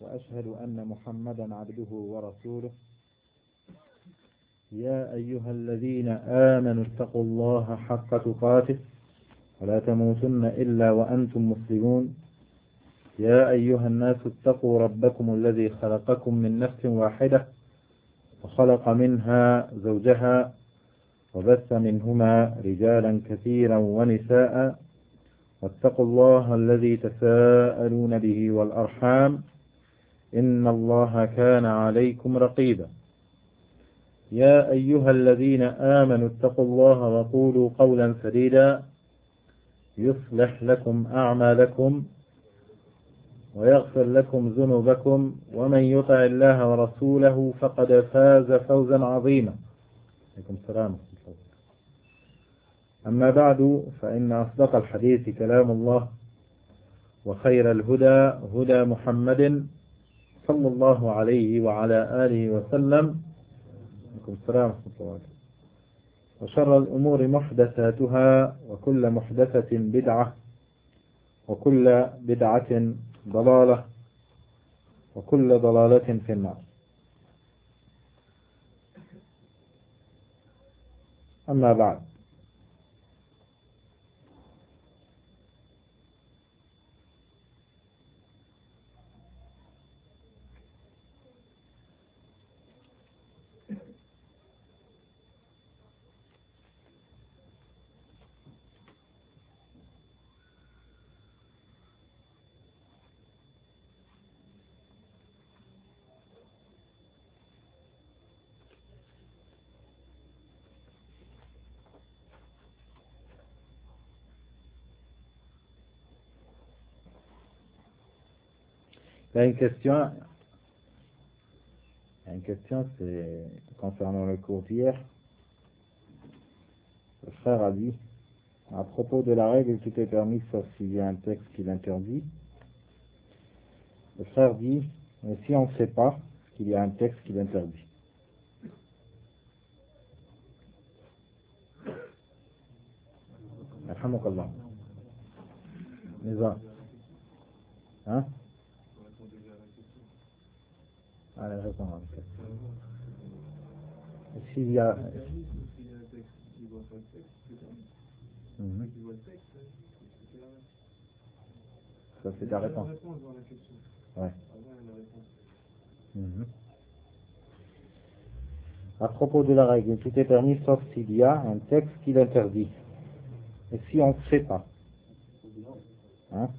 وأشهد أن محمدا عبده ورسوله. يا أيها الذين آمنوا اتقوا الله حق تقاته ولا تموتن إلا وأنتم مسلمون. يا أيها الناس اتقوا ربكم الذي خلقكم من نفس واحدة وخلق منها زوجها وبث منهما رجالا كثيرا ونساء واتقوا الله الذي تساءلون به والأرحام إن الله كان عليكم رقيبا. يا أيها الذين آمنوا اتقوا الله وقولوا قولا سديدا يصلح لكم أعمالكم ويغفر لكم ذنوبكم ومن يطع الله ورسوله فقد فاز فوزا عظيما. عليكم السلام. أما بعد فإن أصدق الحديث كلام الله وخير الهدى هدى محمد صلى الله عليه وعلى آله وسلم. عليكم السلام ورحمة الله. وشر الأمور محدثاتها وكل محدثة بدعة وكل بدعة ضلالة وكل ضلالة في النار. أما بعد، il y a une question, c'est concernant le cours d'hier. Le frère a dit, à propos de la règle, tout est permis sauf s'il y a un texte qui l'interdit. Le frère dit, mais si on ne sait pas qu'il y a un texte qui l'interdit. Alhamdulillah. Nisa. Hein? Allez, réponds à la question. S'il y a... Ça c'est ta réponse. Ouais. À propos de la règle, tout est permis sauf s'il y a un texte qui l'interdit. Et si on ne sait pas, hein?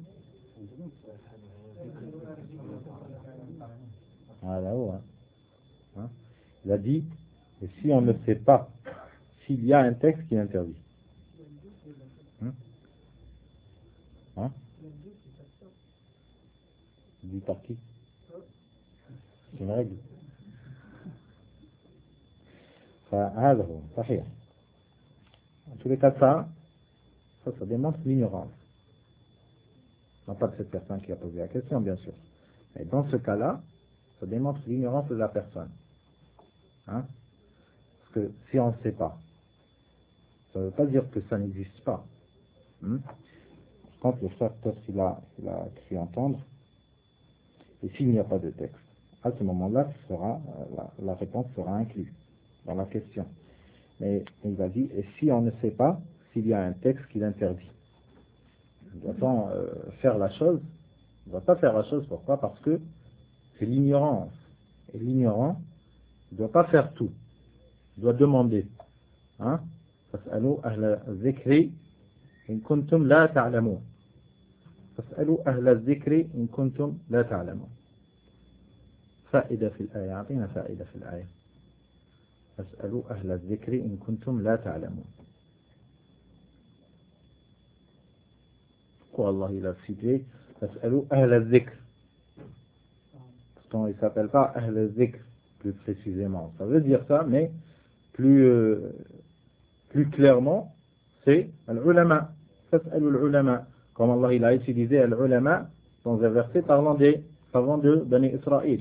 Ah là-haut, hein? Il a dit, et si on ne sait pas s'il y a un texte qui l'interdit. Hein? Dit par qui? C'est une règle. فهذا هو صحيح. En tous les cas, ça démontre l'ignorance. Non pas de cette personne qui a posé la question, bien sûr. Mais dans ce cas-là, ça démontre l'ignorance de la personne. Hein? Parce que si on ne sait pas, ça ne veut pas dire que ça n'existe pas. Par contre, le frère, peut-être il a cru entendre, et s'il n'y a pas de texte, à ce moment-là, la réponse sera inclue dans la question. Mais il va dire, et si on ne sait pas s'il y a un texte qui l'interdit, doit-on faire la chose? On ne doit pas faire la chose, pourquoi? Parce que c'est l'ignorance. Et l'ignorant ne doit pas faire tout. Il doit demander. Hein? فاسألوا أهل الذكر إن كنتم لا تعلمون. فاسألوا أهل الذكر إن كنتم لا تعلمون. فائدة في الآية. أعطينا فائدة في الآية. فاسألوا أهل الذكر إن كنتم لا تعلمون. Pourquoi Allah il a cité فاسألوا أهل الذكر? Pourtant il ne s'appelle pas أهل الذكر plus précisément. Ça veut dire ça, mais plus clairement, c'est al-ulama. فاسألوا العلماء. Comme Allah il a utilisé al-ulama dans un verset parlant des savants de Bani Israël.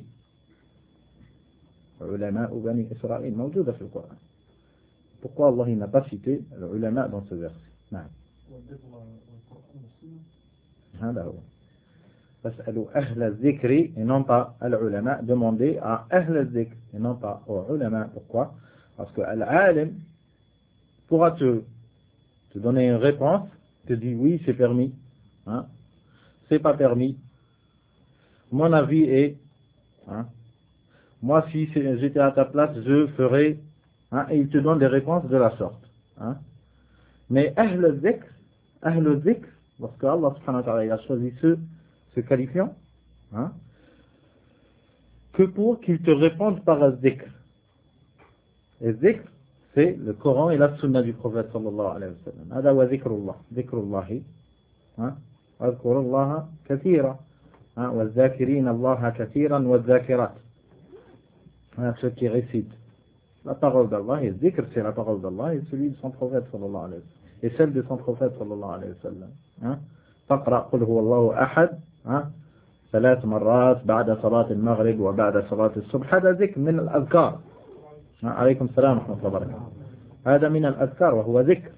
علماء بني إسرائيل موجودة في القرآن. Pourquoi Allah n'a pas cité l'ulama dans ce verset? نعم. هذا هو. فاسألوا أهل الذكر et non pas al-ulama. Demandez à أهل الذكر et non pas aux ulama. Pourquoi? Parce que al-alim pourra te donner une réponse, te dit oui, c'est permis, hein, c'est pas permis. Mon avis est, hein, moi si j'étais à ta place, je ferais, hein, et il te donne des réponses de la sorte. Hein. Mais Ahl al-Dhikr, lorsque Allah subhanahu wa ta'ala a choisi ce qualifiant, hein, que pour qu'ils te répondent par al-Dhikr. Et Dhikr, c'est le Coran et la Sunna du prophète sallallahu alayhi wa sallam. Hada wa dhikrullah, dhikrullahi, adhkurullaha kathira, wa dhakirina allaha kathiran wa dhakirat. Ceux qui récitent la parole d'Allah, et Dhikr c'est la parole d'Allah et celui de son prophète sallallahu alayhi wa sallam. Et celle de son prophète sallallahu alayhi wa sallam. فاقرأ قل هو الله أحد 3 مرات بعد صلاة المغرب وبعد صلاة الصبح. هذا ذكر من الأذكار. عليكم السلام ورحمة الله وبركاته. هذا من الأذكار وهو ذكر.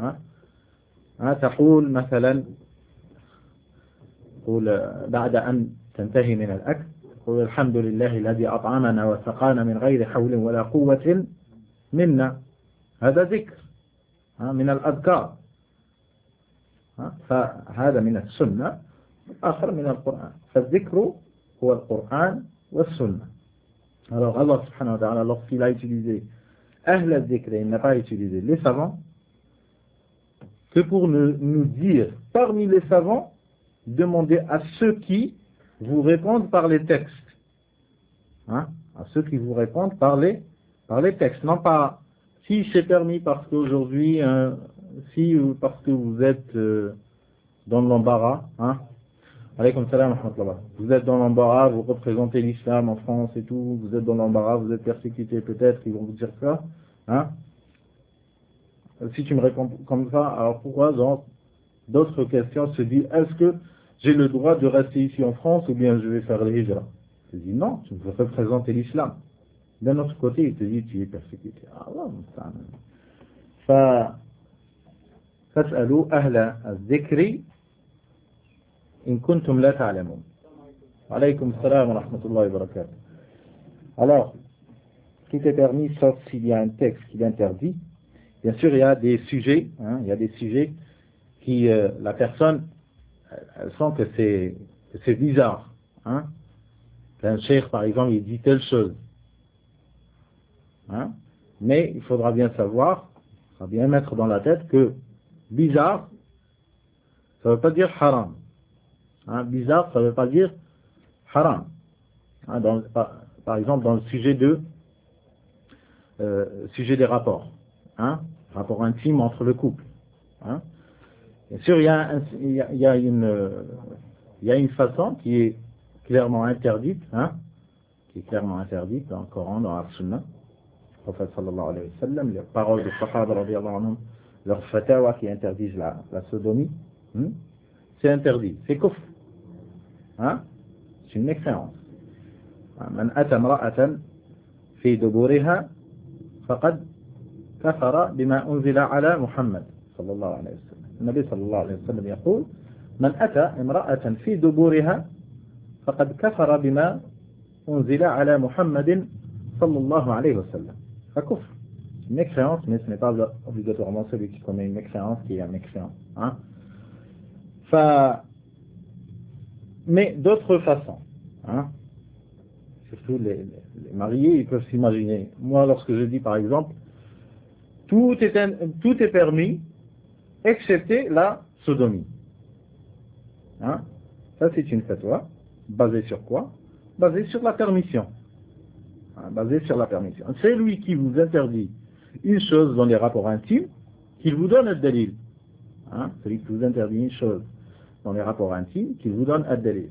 تقول مثلا، تقول بعد أن تنتهي من الأكل، تقول الحمد لله الذي أطعمنا وسقانا من غير حول ولا قوة منا. هذا ذكر من الأذكار. فهذا من السنة، آخر من القرآن. فالذكر هو القرآن والسنة. Alors Allah subhanahu wa ta'ala, lorsqu'il a utilisé Ahl al-Dhikr, il n'a pas utilisé les savants, que pour nous dire, parmi les savants, demandez à ceux qui vous répondent par les textes. À ceux qui vous répondent par les textes. Non pas si c'est permis parce qu'aujourd'hui, si parce que vous êtes dans l'embarras, Alaykoum salam wa rahmatullah. Vous êtes dans l'embarras, vous représentez l'islam en France et tout, vous êtes dans l'embarras, vous êtes persécuté peut-être, ils vont vous dire ça. Si tu me réponds comme ça, alors pourquoi dans d'autres questions se disent, est-ce que j'ai le droit de rester ici en France ou bien je vais faire les hijra? Je dis non, tu veux représenter l'islam. D'un autre côté, il te dit tu es persécuté. فاسألوا أهل الذكر إن كنتم لا تعلمون. عليكم السلام ورحمة الله وبركاته. Alors, tout est permis sauf s'il y a un texte qui l'interdit. Bien sûr, il y a des sujets, qui, la personne, elle sent que c'est bizarre. Qu'un cheikh, par exemple, il dit telle chose. Mais il faudra bien savoir, il faudra bien mettre dans la tête que bizarre, ça ne veut pas dire haram. Bizarre, ça ne veut pas dire haram. Par exemple, dans le sujet des rapports. Rapport intime entre le couple. Bien sûr, il y a une façon qui est clairement interdite, dans le Coran, dans la Sunna. Le prophète sallallahu alayhi wa sallam, les paroles de Sahaba radiyallahu anhum, leur fatawa qui interdisent la sodomie, c'est interdit, c'est kufr. C'est une mécréance. Man ata imra'atan fi duburiha faqad كفر بما أنزل على محمد صلى الله عليه وسلم. النبي صلى الله عليه وسلم يقول من أتى امرأة في دبورها فقد كفر بما أنزل على محمد صلى الله عليه وسلم. فكفر. Une mécréance, mais ce n'est pas obligatoirement celui qui commet une mécréance qui est un mécréant. Mais d'autres façons. Surtout les mariés, ils peuvent s'imaginer. Moi, lorsque je dis par exemple, tout est permis, excepté la sodomie. Ça, c'est une fatwa. Basée sur quoi? Basée sur la permission. C'est lui qui vous interdit une chose dans les rapports intimes, qu'il vous donne ad-dalil. Celui qui vous interdit une chose dans les rapports intimes, qu'il vous donne ad-dalil.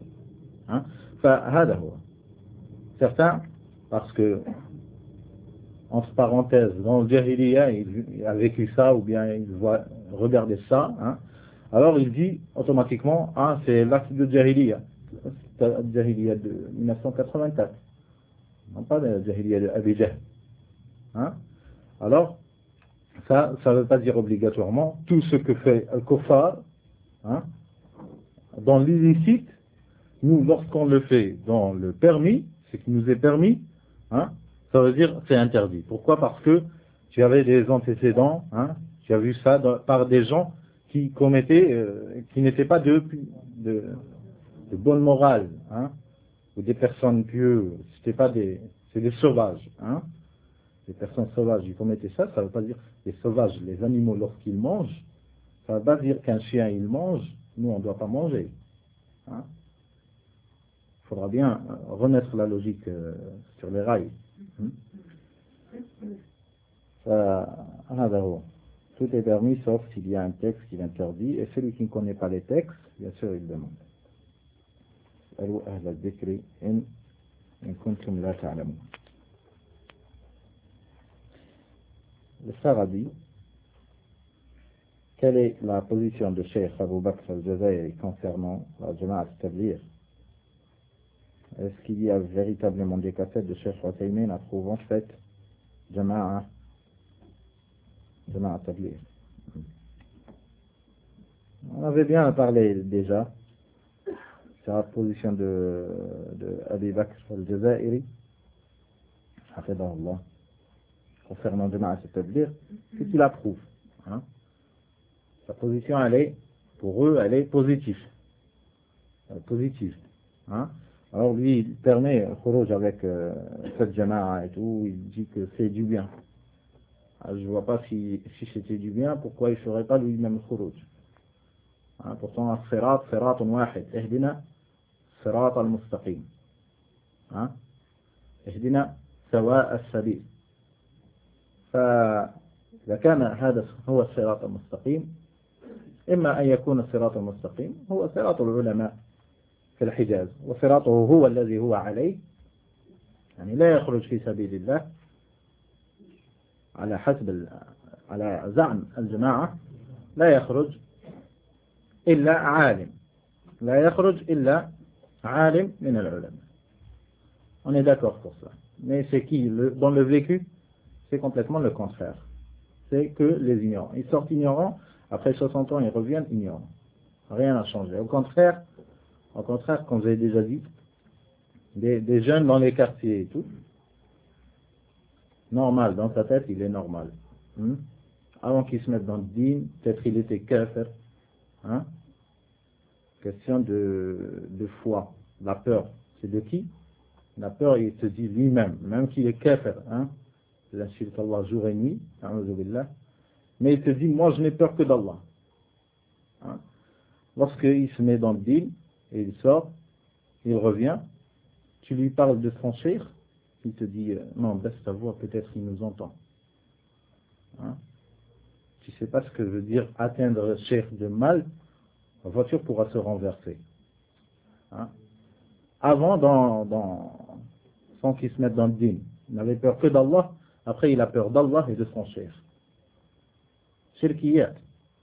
Certains, parce que entre parenthèses, dans le Jahiliya, il a vécu ça, ou bien il regardait ça, alors il dit automatiquement, c'est l'acte de Jahiliya. C'est le Jahiliya de 1984. Non pas le Jahiliya de Abi Jahl. Alors, ça ne veut pas dire obligatoirement tout ce que fait Al-Kuffar, dans l'illicite, Nous, lorsqu'on le fait dans le permis, ce qui nous est permis, hein, ça veut dire c'est interdit. Pourquoi? Parce que tu avais des antécédents, hein, tu as vu ça par des gens qui commettaient, qui n'étaient pas de bonne morale, hein, ou des personnes pieuses, c'était pas c'est des sauvages, hein, des personnes sauvages, ils commettaient ça, ça ne veut pas dire les sauvages, les animaux lorsqu'ils mangent, ça ne veut pas dire qu'un chien il mange, nous on ne doit pas manger, hein. Il faudra bien remettre la logique sur les rails. Tout est permis sauf s'il y a un texte qui l'interdit, et celui qui ne connaît pas les textes, bien sûr il demande. Le Farabi, quelle est la position de Cheikh Abou Bakr al-Jazairi concernant la Jama'a al-Tabligh? Est-ce qu'il y a véritablement des cassettes de Cheikh Uthaymin approuvant cette Jama'a al-Tabligh? On avait bien parlé déjà sur la position de Abi Bakr al-Jazairi concernant Jama'a al-Tabligh, c'est qu'il approuve, hein. Sa position, pour eux, elle est positive. Positive. Hein? Alors lui, il permet Khurouj avec cette Jama'a et tout, il dit que c'est du bien. Alors, je ne vois pas si c'était du bien, pourquoi il ne ferait pas lui-même Khurouj. Hein? Pourtant, siratun wahid, ihdina sirat al-mustaqim. ihdina sawa al-sabil. فإذا كان هذا هو الصراط المستقيم، إما أن يكون الصراط المستقيم هو صراط العلماء في الحجاز، وصراطه هو الذي هو عليه، يعني لا يخرج في سبيل الله على زعم الجماعة، لا يخرج إلا عالم من العلماء. On est d'accord pour ça. Mais c'est qui dans le vécu, c'est complètement le contraire. C'est que les ignorants. Ils sortent ignorants, après 60 ans, ils reviennent ignorants. Rien n'a changé. Au contraire, comme j'ai déjà dit, des jeunes dans les quartiers et tout, normal, dans sa tête, il est normal. Avant qu'il se mette dans le dîn, peut-être il était kafir. Hein? Question de foi. La peur, c'est de qui? La peur, il te dit lui-même, même qu'il est kafir. Hein? Il insulte Allah jour et nuit, mais il te dit, moi je n'ai peur que d'Allah. Hein? Lorsqu'il se met dans le dîn, et il sort, il revient, tu lui parles de son cheikh, il te dit, non, baisse ta voix, peut-être il nous entend. Hein? Tu ne sais pas ce que veut dire atteindre le cheikh de mal, la voiture pourra se renverser. Hein? Avant, sans qu'il se mette dans le dîn, il n'avait peur que d'Allah, après il a peur d'Allah et de son cheikh. Shirkiyat,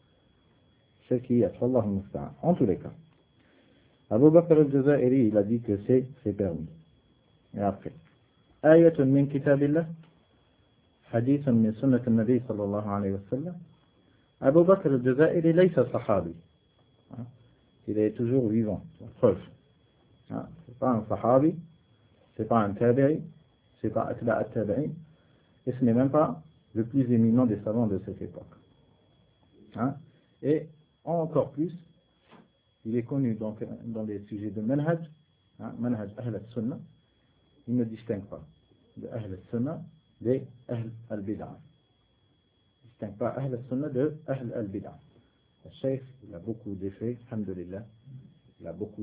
Wallah al-Musta'an. En tous les cas, Abu Bakr al-Jazairi, il a dit que c'est permis. Et après, ayatun min kitabillah, hadithun min sunnat al-Nabi sallallahu alayhi wa sallam. Abu Bakr al-Jazairi laysa sahabi. Il est toujours vivant, preuve. C'est pas un sahabi, c'est pas un tabi'i, c'est pas atba' al-tabi'in, et ce n'est même pas le plus éminent des savants de cette époque. Et encore plus, il est connu donc dans les sujets de manhaj, manhaj ahl al-sunnah, il ne distingue pas de ahl al-sunnah des ahl al-bid'ah. Il ne distingue pas ahl al-sunnah de ahl al-bid'ah. Le cheikh, il a beaucoup d'effets, alhamdulillah, il a beaucoup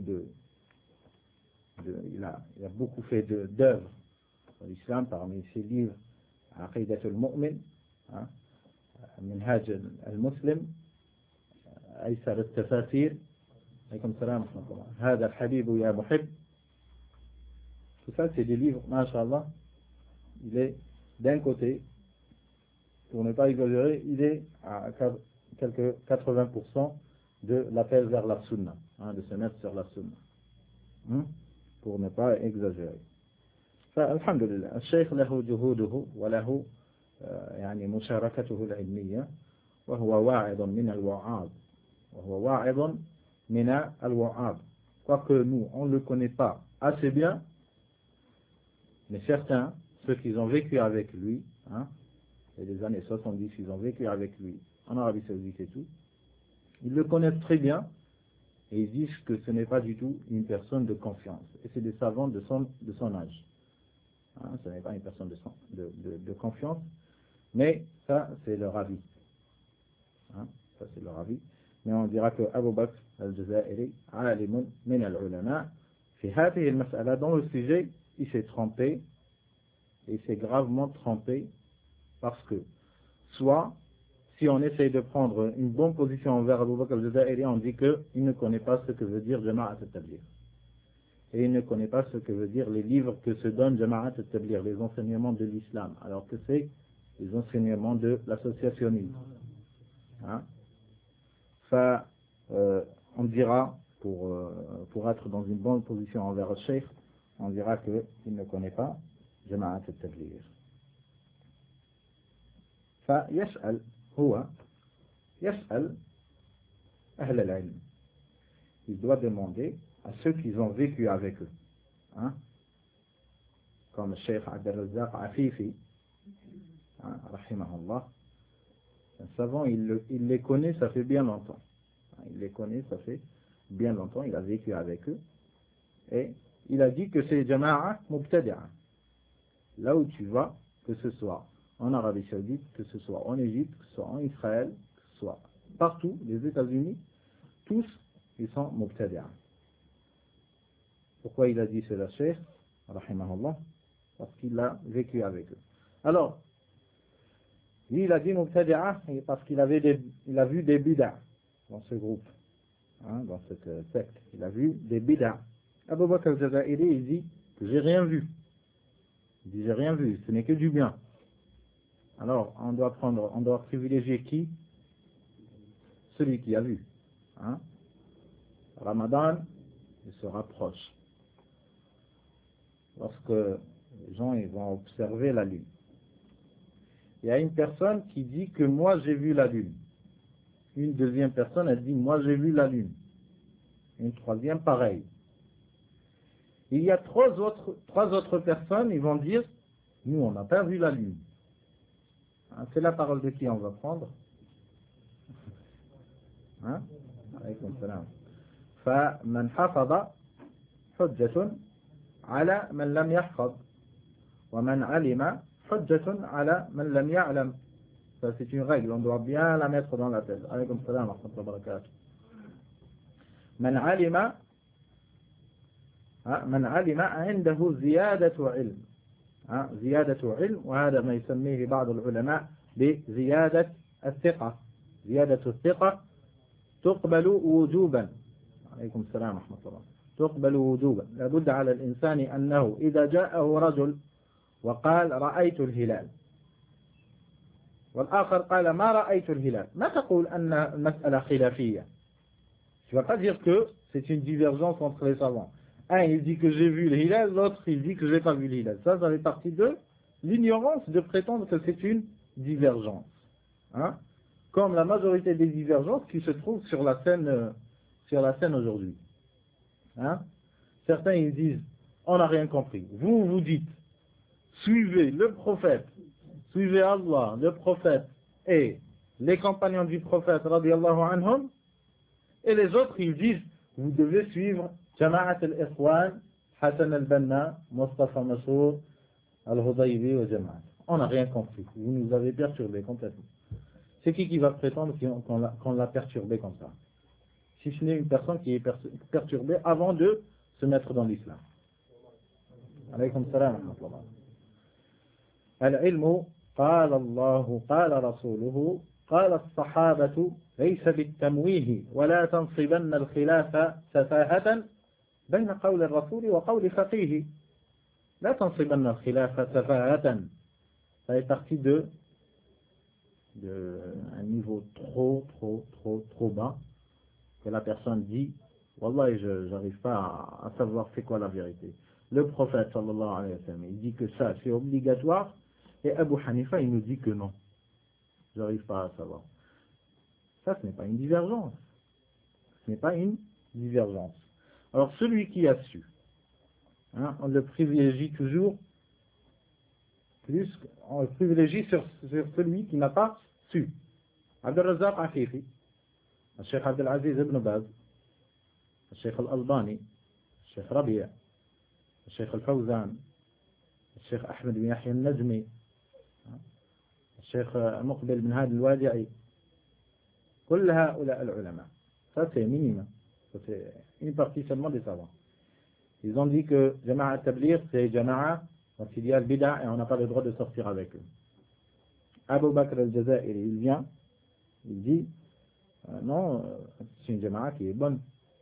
il a beaucoup fait d'œuvres dans l'islam, parmi ses livres, Aqidat al-Mu'min, Minhaj al-Muslim, أيسر التفاسير عليكم السلام ورحمة الله هذا الحبيب يا محب. Tout ça c'est des livres, masha'Allah, il est d'un côté, pour ne pas exagérer, il est à quelques 80% de l'appel vers la sunna, de se mettre sur la sunna, pour ne pas exagérer. فالحمد لله الشيخ له جهوده وله يعني مشاركته العلمية، وهو واعظ من الوعاظ، quoique nous, on ne le connaît pas assez bien, mais certains, ceux qui ont vécu avec lui, hein, et les années 70, ils ont vécu avec lui, en Arabie Saoudite et tout, ils le connaissent très bien, et ils disent que ce n'est pas du tout une personne de confiance. Et c'est des savants de son âge. Hein, ce n'est pas une personne de confiance, mais ça, c'est leur avis. Hein, ça, c'est leur avis. Mais on dira que Abu Bakr al-Jazairi, alimun min al-ulama, fi hadhihi al-mas'ala, dans le sujet, il s'est trompé, et il s'est gravement trompé, parce que, soit, si on essaye de prendre une bonne position envers Abu Bakr al-Jazairi, on dit qu'il ne connaît pas ce que veut dire Jama'at al-Tabligh. Et il ne connaît pas ce que veut dire les livres que se donne Jama'at al-Tabligh, les enseignements de l'islam, alors que c'est les enseignements de l'associationnisme. Hein? On dira, pour être dans une bonne position envers le cheikh, on dira qu'il ne connaît pas Jama'at al-Tabligh. فيسأل هو يسأل أهل العلم. Il doit demander à ceux qui ont vécu avec eux, hein? Comme le Cheikh Abdelrazaq Afifi, hein, rahimahullah, un savant, il les connaît, ça fait bien longtemps. Il les connaît, ça fait bien longtemps, il a vécu avec eux, et il a dit que c'est Jama'a Mubtadi'a. Là où tu vas, que ce soit en Arabie Saoudite, que ce soit en Égypte, que ce soit en Israël, que ce soit partout, les États-Unis, tous, ils sont Mubtadi'a. Pourquoi il a dit cela, Cheikh, rahimahullah? Parce qu'il a vécu avec eux. Alors, lui, il a dit Mubtadi'a parce qu'il a vu des bid'a dans ce groupe, hein, dans cette secte. Il a vu des bid'a. Abu Bakr al-Jazairi, il dit que j'ai rien vu. Il dit j'ai rien vu, ce n'est que du bien. Alors, on doit privilégier qui? Celui qui a vu. Hein? Ramadan, il se rapproche. Lorsque les gens ils vont observer la lune. Il y a une personne qui dit que moi j'ai vu la lune. Une deuxième personne, elle dit moi j'ai vu la lune. Une troisième, pareil. Il y a trois autres personnes, ils vont dire nous on n'a pas vu la lune. Hein, c'est la parole de qui on va prendre? Hein? Alaykoum salam. فمن حفظ حجة على من لم يحفظ ومن علم حجة على من لم يعلم. Ça c'est une règle, on doit bien la mettre dans la tête. Alaykoum salam wa rahmatullahi wa barakatuh. من علم عنده زيادة علم. زيادة علم، وهذا ما يسميه بعض العلماء بزيادة الثقة. زيادة الثقة تقبل وجوبا. عليكم السلام ورحمة الله. تقبل وجوبا. لابد على الإنسان أنه إذا جاءه رجل وقال رأيت الهلال والآخر قال ما رأيت الهلال، ما تقول أن المسألة خلافية. Tu ne vas pas dire que c'est une divergence entre les savants. Un il dit que j'ai vu le hilal, l'autre il dit que je n'ai pas vu le hilal. Ça fait partie de l'ignorance de prétendre que c'est une divergence. Hein? Comme la majorité des divergences qui se trouvent sur la scène aujourd'hui. Hein? Certains ils disent on n'a rien compris. Vous dites suivez le prophète, suivez Allah, le prophète et les compagnons du prophète radiyallahu anhum, et les autres ils disent vous devez suivre Jama'at al-Ikhwan, Hassan al-Banna, Mustafa Massour, al-Hudaybi wa Jama'at. On n'a rien compris. Vous nous avez perturbé complètement. C'est qui va prétendre qu'on l'a perturbé comme ça? Si ce n'est une personne qui est perturbée avant de se mettre dans l'islam. Alaykum salam wa rahmatullah. Al-ilmu, qala Allahu, qala Rasuluhu, qala as-sahabatu, laysa bit-tamwihi, wa la tansibanna al-khilafa safahatan بين قول الرسول وقول فقيه. لا تنصبن الخلافة سفاهة. Ça fait partie de un niveau trop bas que la personne dit Wallah, je n'arrive pas à savoir c'est quoi la vérité. Le prophète sallallahu alayhi wa sallam il dit que ça c'est obligatoire et Abu Hanifa il nous dit que non. J'arrive pas à savoir. Ça ce n'est pas une divergence. Ce n'est pas une divergence. Alors celui qui a su, hein, on le privilégie toujours plus, on le privilégie sur celui qui n'a pas su. Abdel Razak Afifi, الشيخ عبد العزيز ابن باز, الشيخ الألباني, الشيخ ربيع, الشيخ الفوزان, الشيخ أحمد بن يحيى النجمي, الشيخ مقبل بن هادي الوادعي, كل هؤلاء العلماء. Ça c'est minime, c'est une partie seulement des savants. Ils ont dit que Jama'a Tabligh c'est Jama'a dont il y a le bid'a et on n'a pas le droit de sortir avec eux. Abu Bakr al-Jazairi, il vient, il dit non, c'est une Jama'a qui est bonne.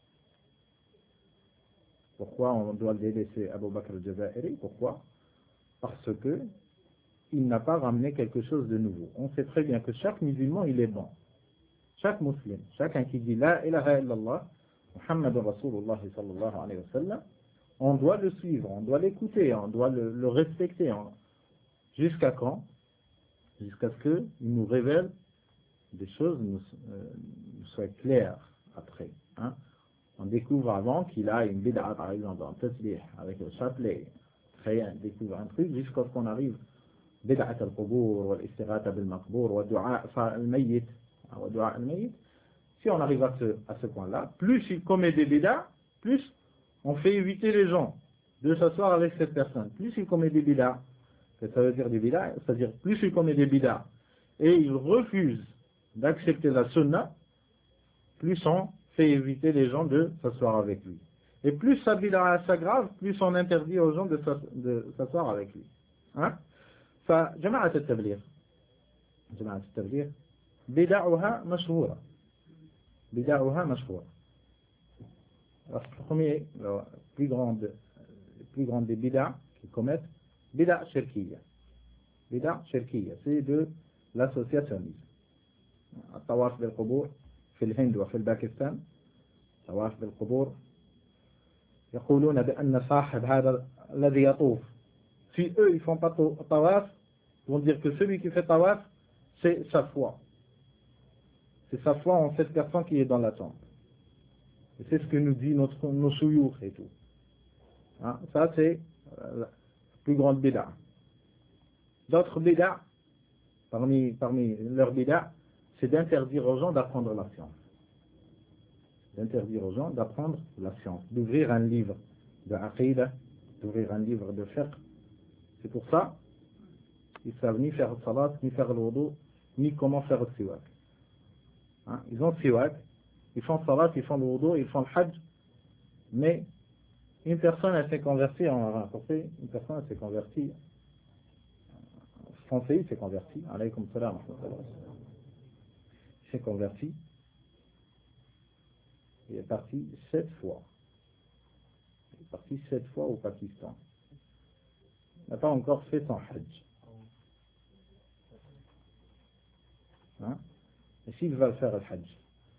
Pourquoi on doit le délaisser Abu Bakr al-Jazairi? Pourquoi? Parce que il n'a pas ramené quelque chose de nouveau. On sait très bien que chaque musulman il est bon. Chaque musulman, chacun qui dit La ilaha illallah, Muhammad Rasulullah sallallahu alayhi wa sallam, on doit le suivre, on doit l'écouter, on doit le respecter. Jusqu'à quand? Jusqu'à ce qu'il nous révèle des choses nous soient claires après. Hein? On découvre avant qu'il a une bid'a, par exemple, dans le taslih, avec le chapelet. On découvre un truc jusqu'à ce qu'on arrive bid'at al-qubur, wal-istighatha bil-maqbour, wa-du'a al-mayyit. Si on arrive à ce point-là, plus il commet des bid'as, plus on fait éviter les gens de s'asseoir avec cette personne. Plus il commet des bid'as, ça veut dire des bid'as, c'est-à-dire plus il commet des bid'as et il refuse d'accepter la sunna, plus on fait éviter les gens de s'asseoir avec lui. Et plus sa bid'a s'aggrave, plus on interdit aux gens de s'asseoir avec lui. Hein? فجماعة التبليغ بدعها مشهورة. Alors, le premier, le plus grand des bid'a qu'ils commettent, bid'a shirkiyya. Bid'a shirkiyya, c'est de l'associationnisme. الطواف بالقبور في الهند وفي الباكستان طواف بالقبور يقولون بأن صاحب هذا الذي يطوف si eux ils font pas tawaf ils vont dire que celui qui fait tawaf c'est sa foi. C'est sa foi en cette personne qui est dans la tombe. Et c'est ce que nous dit nos souyours et tout. Hein? Ça c'est la plus grande bid'a. D'autres bid'a, parmi leurs bid'a, c'est d'interdire aux gens d'apprendre la science. D'interdire aux gens d'apprendre la science. D'ouvrir un livre de aqida, d'ouvrir un livre de fiqh. C'est pour ça, ils ne savent ni faire le salat, ni faire le wudu, ni comment faire le siwak. Hein? Ils ont le siwak, ils font le salat, ils font le wudu, ils font le hajj, mais une personne elle s'est convertie, on a rapporté, une personne elle s'est convertie, français il s'est converti, alaykoum salam, il s'est converti, il est parti 7 fois. Il est parti 7 fois au Pakistan. Il n'a pas encore fait son hajj. Hein? Et s'il va faire le hajj,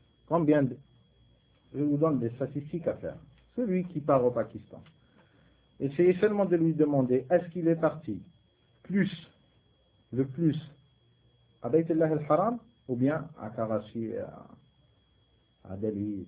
je vous donne des statistiques à faire. Celui qui part au Pakistan, essayez seulement de lui demander est-ce qu'il est parti le plus à Bayt Allah al-Haram ou bien à Karachi, à Delhi.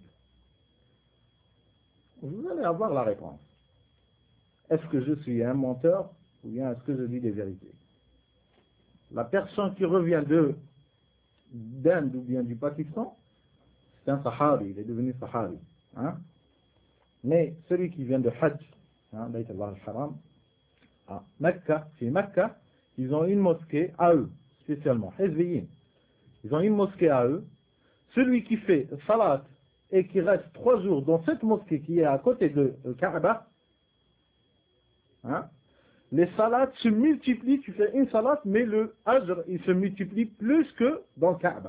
Vous allez avoir la réponse. Est-ce que je suis un menteur ou bien est-ce que je dis des vérités? La personne qui revient d'Inde ou bien du Pakistan, c'est un Sahari, il est devenu Sahari. Hein? Mais celui qui vient de Hajj, hein, Bayt Allah al-Haram, à Mecca, chez Mecca, ils ont une mosquée à eux, spécialement, Hizbiyin. Ils ont une mosquée à eux. Celui qui fait salat et qui reste 3 jours dans cette mosquée qui est à côté de Kaaba, hein, les salats se multiplient, tu fais une salat, mais le ajr, il se multiplie plus que dans le Kaaba.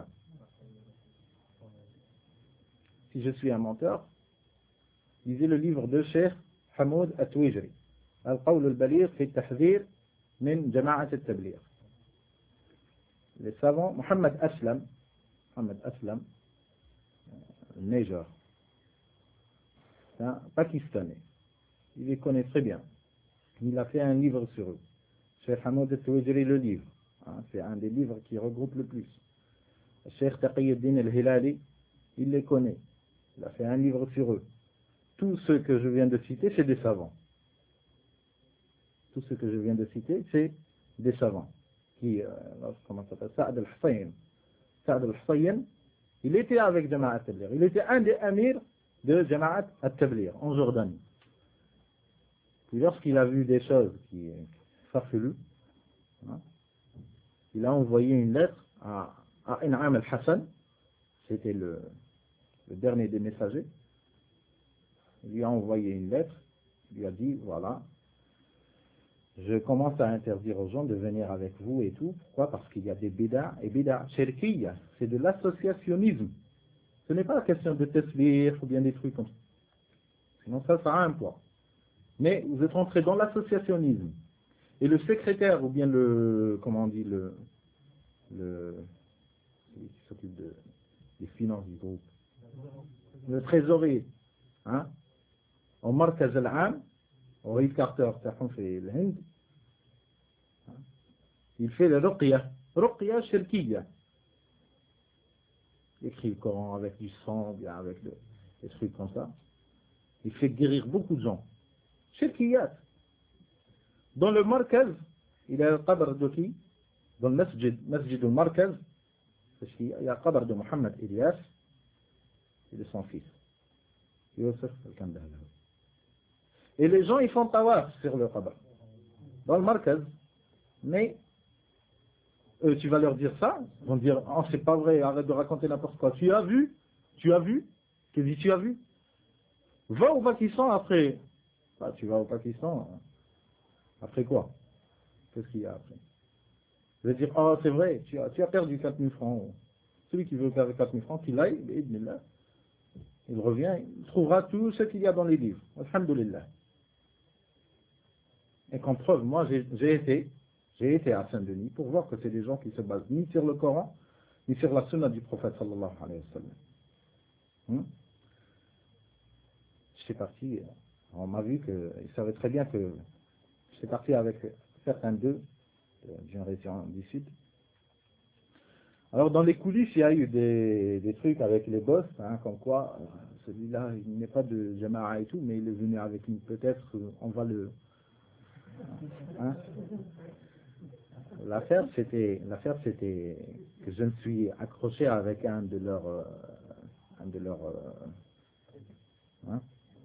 Si je suis un menteur, lisez le livre de Cheikh Hamoud At-Twijri, Al-Qawl al-Baligh fi al-Tahdhir min Jama'at al-Tabligh. Les savants, Mohammed Aslam, Niger, c'est un Pakistanais, il les connaît très bien. Il a fait un livre sur eux. Cheikh Hamoud At-Twijri, le livre, hein, c'est un des livres qui regroupe le plus. Cheikh Taqiyuddin al-Hilali, il les connaît. Il a fait un livre sur eux. Tous ceux que je viens de citer, c'est des savants. Tous ceux que je viens de citer, c'est des savants. Comment ça s'appelle? Sa'd al-Hussein. Sa'd al-Hussein, il était avec Jama'at al-Tabligh. Il était un des amirs de Jama'at al-Tabligh en Jordanie. Puis lorsqu'il a vu des choses qui farfelues, hein, il a envoyé une lettre à In'am al-Hassan, c'était le dernier des messagers. Il lui a envoyé une lettre, il lui a dit, voilà, je commence à interdire aux gens de venir avec vous et tout. Pourquoi? Parce qu'il y a des bid'a et bid'a shirkiyya. C'est de l'associationnisme. Ce n'est pas la question de tasbih ou bien des trucs comme ça. Sinon ça a un poids. Mais vous êtes rentré dans l'associationnisme. Et le secrétaire ou bien comment on dit, celui qui s'occupe des finances du groupe, le trésorier, hein, au Markaz al-Am, au Reed Carter, fait le Hind, il fait le ruqya shirkiyya. Il écrit le Coran avec du sang, bien avec des trucs comme ça. Il fait guérir beaucoup de gens. Shirkiyat. Dans le Markaz, il y a le qabr de qui? Dans le masjid al-Markaz, il y a le qabr de Mohammed Ilyas et de son fils. Youssef al-Kandahla. Et les gens, ils font tawaf sur le qabr. Dans le Markaz. Mais tu vas leur dire ça, ils vont dire, oh c'est pas vrai, arrête de raconter n'importe quoi. Tu as vu? Tu dis, tu as vu? Va au Pakistan après. Bah, tu vas au Pakistan, après quoi? Qu'est-ce qu'il y a après? Je vais dire, oh c'est vrai, tu as perdu 4000 francs. Celui qui veut perdre 4000 francs, qu'il aille, il revient, il trouvera tout ce qu'il y a dans les livres. Alhamdulillah. Et comme preuve, moi j'ai été à Saint-Denis pour voir que c'est des gens qui se basent ni sur le Coran, ni sur la sunna du prophète sallallahu alayhi wa sallam. J'étais parti, on m'a vu qu'ils savaient très bien que j'étais parti avec certains d'eux, d'une région du Sud. Alors dans les coulisses, il y a eu des trucs avec les boss, hein, comme quoi, celui-là, il n'est pas de Jama'a et tout, mais il est venu avec nous, peut-être on va le... Hein? L'affaire c'était que je me suis accroché avec un de leurs hein?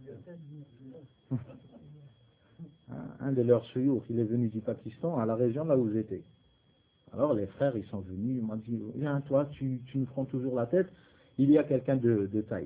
Un de leurs chouyours, il est venu du Pakistan à la région là où j'étais. Alors les frères ils sont venus, ils m'ont dit viens toi tu nous prends toujours la tête, il y a quelqu'un de taille.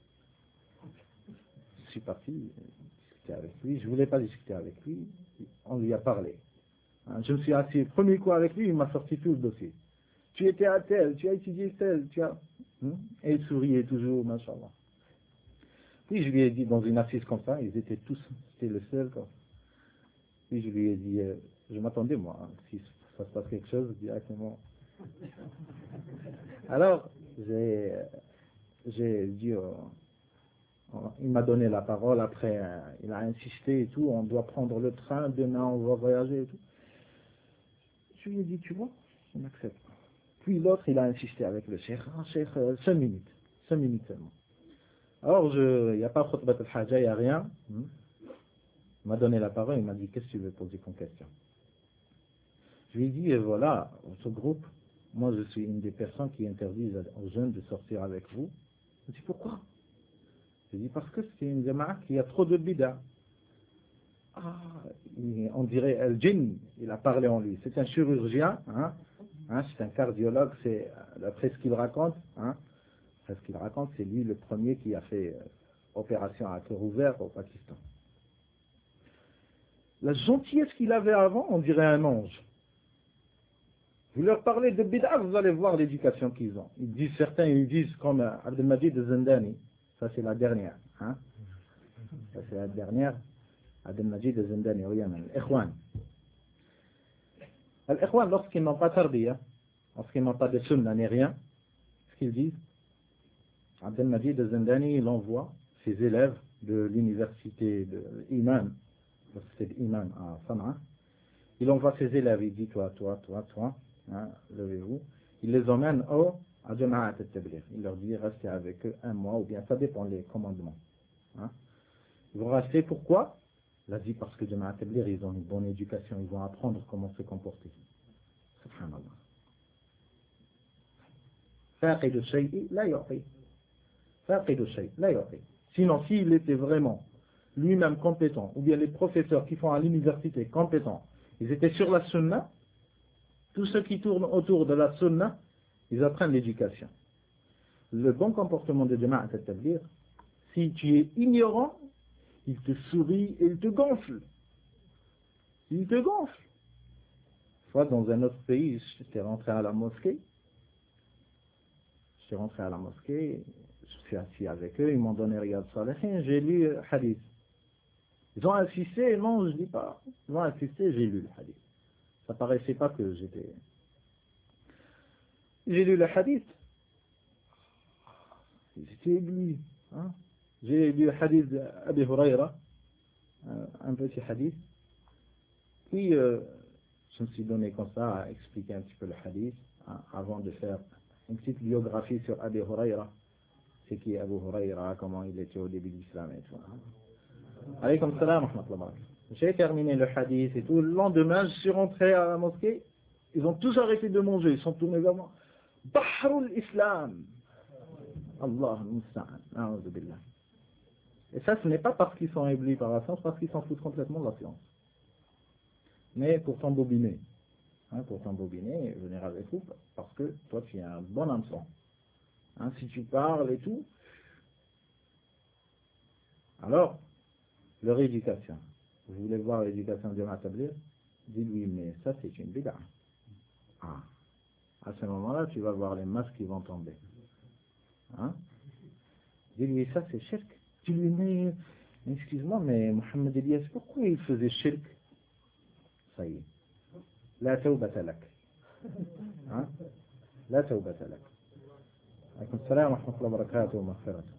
Je suis parti discuter avec lui, je voulais pas discuter avec lui, on lui a parlé. Je me suis assis, premier coup avec lui, il m'a sorti tout le dossier. Tu étais à tel, tu as étudié tel, tu as... Et il souriait toujours, machallah. Puis je lui ai dit, dans une assise comme ça, ils étaient tous, c'était le seul. Quoi. Puis je lui ai dit, je m'attendais moi, hein, si ça se passe quelque chose, directement. Alors, j'ai dit, il m'a donné la parole, après il a insisté et tout, on doit prendre le train, demain on va voyager et tout. Je lui ai dit, tu vois, je m'accepte. Puis l'autre, il a insisté avec le cheikh, 5 minutes seulement. Alors, il n'y a pas khutbat al-haja, il n'y a rien. Il m'a donné la parole, il m'a dit, qu'est-ce que tu veux poser comme question? Je lui ai dit, voilà, ce groupe, moi je suis une des personnes qui interdisent aux jeunes de sortir avec vous. Il m'a dit, pourquoi? Je lui ai dit, parce que c'est une jama'a qui a trop de bid'a. On dirait Al-Jinn, il a parlé en lui. C'est un chirurgien, c'est un cardiologue, c'est d'après ce qu'il raconte, c'est lui le premier qui a fait opération à cœur ouvert au Pakistan. La gentillesse qu'il avait avant, on dirait un ange. Vous leur parlez de bid'a, vous allez voir l'éducation qu'ils ont. Certains ils disent comme Abdelmajid Zindani, ça c'est la dernière, ça c'est la dernière. Abdelmajid Zindani au Yémen, l'Ikhwan. L'Ikhwan, lorsqu'ils n'ont pas tarbiya, lorsqu'ils n'ont pas de sunna ni rien, ce qu'ils disent, Abdelmajid Zindani, il envoie ses élèves de l'université de l'Imam, l'université d'Imam à Sana'a, il envoie ses élèves, il dit toi, levez-vous, il les emmène à Jama'at al-Tabligh, il leur dit restez avec eux un mois, ou bien ça dépend des commandements. Ils vont rester pourquoi? Il a dit parce que Jamaat Tabligh, ils ont une bonne éducation, ils vont apprendre comment se comporter. Subhanallah. فاقد الشيء لا يعطي. فاقد الشيء لا يعطي. Sinon, s'il était vraiment lui-même compétent, ou bien les professeurs qui font à l'université compétents, ils étaient sur la sunna, tous ceux qui tournent autour de la sunna, ils apprennent l'éducation. Le bon comportement de Jamaat Tabligh, si tu es ignorant, il te sourit et il te gonfle. Il te gonfle. Une fois, dans un autre pays, j'étais rentré à la mosquée. Je suis assis avec eux, ils m'ont donné Riyad Salihin, j'ai lu le hadith. Ils ont insisté, non, je dis pas. Ils ont insisté, j'ai lu le hadith. Ça paraissait pas que j'étais... J'ai lu le hadith. J'étais ébloui. Hein? J'ai lu le hadith d'Abi Huraira, un petit hadith. Puis, je me suis donné comme ça à expliquer un petit peu le hadith, hein, avant de faire une petite biographie sur Abi Huraira. C'est qui Abu Huraira, comment il était au début de l'islam et tout. Alaykoum salam wa rahmatullah. J'ai terminé le hadith et tout. Le lendemain, je suis rentré à la mosquée. Ils ont tous arrêté de manger. Ils sont tournés vers moi. Bahrul Islam. Allah musta'an. A'udhu billah. Et ça, ce n'est pas parce qu'ils sont éblouis par la science, parce qu'ils s'en foutent complètement de la science. Mais pour t'embobiner. Hein, pour t'embobiner, venir avec vous, parce que toi, tu es un bon hameçon. Hein, si tu parles et tout. Alors, leur éducation. Vous voulez voir l'éducation de Jamaat Tabligh? Dis-lui, mais ça, c'est une bid'a. Ah. À ce moment-là, tu vas voir les masques qui vont tomber. Hein? Dis-lui, ça, c'est shirk. Dis-lui, mais excuse-moi, mais Mohamed Elias, pourquoi il faisait shirk? Ça y est. La tawbata lak. Hein? La tawbata lak. عليكم السلام ورحمة الله وبركاته ومغفرته.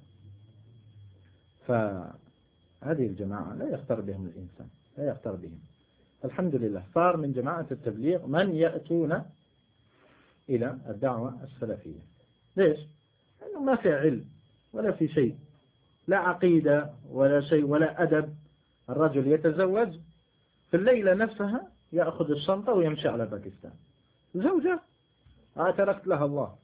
فهذه الجماعة لا يختار بهم الإنسان، لا يختار بهم. الحمد لله صار من جماعة التبليغ من يأتون إلى الدعوة السلفية. ليش؟ لأنه ما في علم ولا في شيء، لا عقيدة ولا شيء ولا أدب. الرجل يتزوج في الليلة نفسها يأخذ الشنطة ويمشي على باكستان. زوجة تركت لها الله.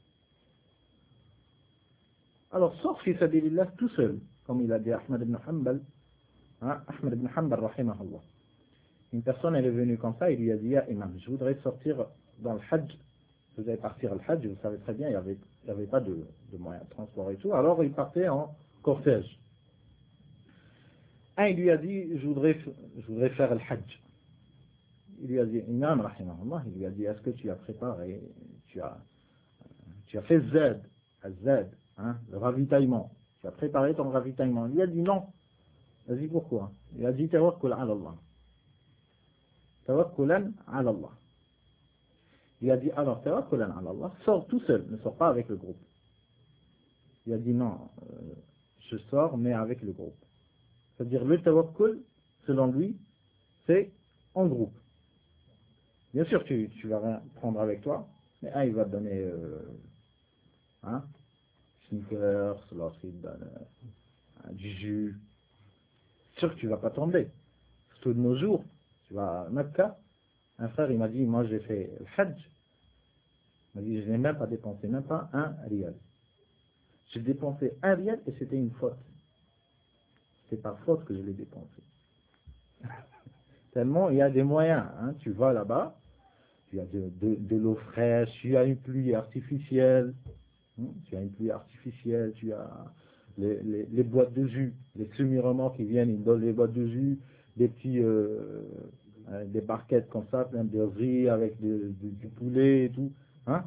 Alors, sors fi sabilillah tout seul, comme il a dit Ahmed ibn Hanbal, hein, Ahmed ibn Hanbal, rahimahullah. Une personne, elle est venue comme ça, il lui a dit, ah, imam, je voudrais sortir dans le hajj. Vous allez partir le hajj, vous savez très bien, il n'y avait pas de moyens de transport et tout. Alors, il partait en cortège. Un, il lui a dit, je voudrais faire le hajj. Il lui a dit, imam, rahimahullah, il lui a dit, est-ce que tu as préparé, tu as fait zad, hein, le ravitaillement. Tu as préparé ton ravitaillement. Il a dit non. Il a dit pourquoi? Il a dit tawakkul ala Allah. Tawakkulan ala Allah. Il a dit alors tawakkulan ala Allah, sors tout seul, ne sors pas avec le groupe. Il a dit non, je sors mais avec le groupe. C'est-à-dire le tawakkul, selon lui, c'est en groupe. Bien sûr tu vas rien prendre avec toi, mais il va te donner hein, sneakers, l'autre il donne du jus. C'est sûr que tu ne vas pas tomber. Surtout de nos jours, tu vas à Mecca. Un frère il m'a dit, moi j'ai fait le hajj. Il m'a dit, je n'ai même pas dépensé, même pas un rial. J'ai dépensé un rial et c'était une faute. C'est par faute que je l'ai dépensé. Tellement il y a des moyens. Hein. Tu vas là-bas, tu as de l'eau fraîche, tu as une pluie artificielle. Tu as une pluie artificielle, tu as les boîtes de jus, les semi-remords qui viennent, ils donnent les boîtes de jus, des petits, des barquettes comme ça, plein de riz avec du poulet et tout. Hein?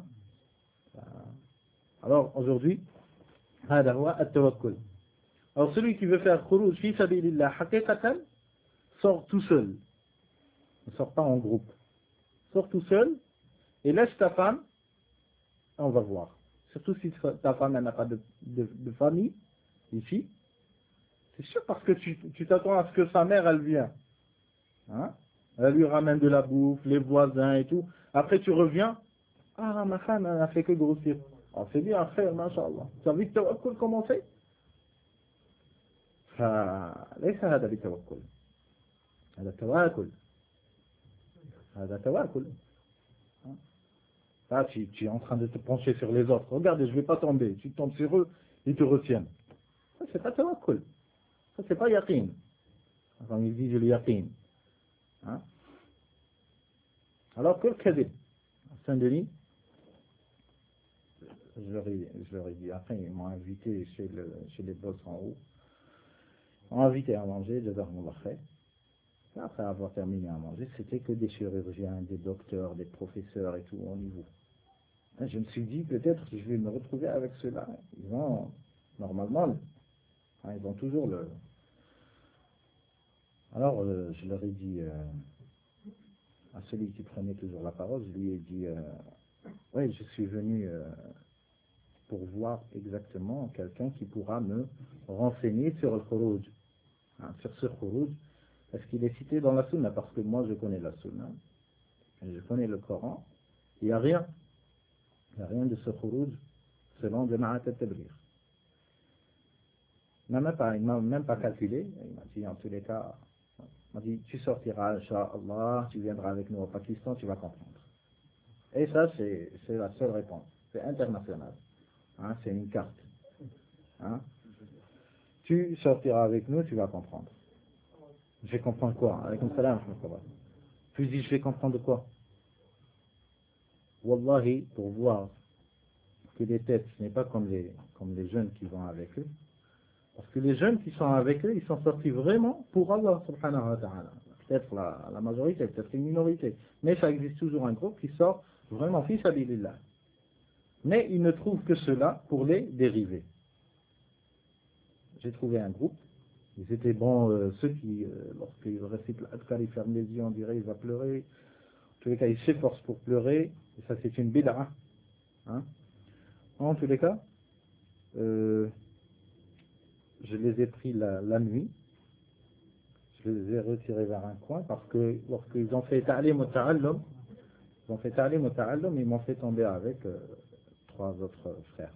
Alors aujourd'hui, alors celui qui veut faire khuruj fi sabilillah haqiqatan, sort tout seul. Ne sort pas en groupe. Sors tout seul et laisse ta femme, on va voir. Surtout si ta femme n'a pas de famille, ici, c'est sûr parce que tu t'attends à ce que sa mère, elle vienne. Hein? Elle lui ramène de la bouffe, les voisins et tout. Après tu reviens, ah ma femme, elle n'a fait que grossir. Ah, c'est bien, frère, masha'Allah. Tu as vu que tawakkul comment c'est? فليس هذا بتوكل، هذا تواكل، هذا تواكل. Là, tu es en train de te pencher sur les autres. Regarde, je ne vais pas tomber. Tu tombes sur eux, ils te retiennent. Ça, c'est pas tawakkul. Ça, c'est pas yaqin. Quand ils disent le yaqin. Hein? Alors que le kadhib, à Saint-Denis, je leur ai dit, après, ils m'ont invité chez les boss en haut. Ils m'ont invité à manger, après avoir terminé à manger, c'était que des chirurgiens, des docteurs, des professeurs et tout au niveau. Je me suis dit, peut-être que je vais me retrouver avec ceux-là. Ils ont, normalement, ils ont toujours le... Alors, je leur ai dit, à celui qui prenait toujours la parole, je lui ai dit, oui, je suis venu pour voir exactement quelqu'un qui pourra me renseigner sur le khuruj. Sur ce khuruj, est-ce qu'il est cité dans la sunna? Parce que moi, je connais la sunna, je connais le Coran, il n'y a rien. Il n'y a rien de ce khuruj selon Jama'at al-Tabligh. Il ne m'a même pas calculé. Il m'a dit, en tous les cas, il m'a dit, tu sortiras, Inch'Allah, tu viendras avec nous au Pakistan, tu vas comprendre. Et ça, c'est la seule réponse. C'est international. C'est une carte. Tu sortiras avec nous, tu vas comprendre. Je vais comprendre quoi? Avec un salam, puis je dis, je vais comprendre quoi? Wallahi, pour voir que les têtes, ce n'est pas comme les jeunes qui vont avec eux. Parce que les jeunes qui sont avec eux, ils sont sortis vraiment pour Allah subhanahu wa ta'ala. Peut-être la majorité, peut-être une minorité. Mais ça existe toujours un groupe qui sort vraiment fi sabilillah. Mais ils ne trouvent que cela pour les dériver. J'ai trouvé un groupe. Ils étaient bons, ceux qui, lorsqu'ils récitent l'adkar, ils ferment les yeux, on dirait il va pleurer. En tous les cas, ils s'efforcent pour pleurer. Et ça, c'est une bid'a. En tous les cas, je les ai pris la nuit. Je les ai retirés vers un coin parce que lorsqu'ils ont fait ta'lim wa ta'allum, ils m'ont fait tomber avec 3 autres frères.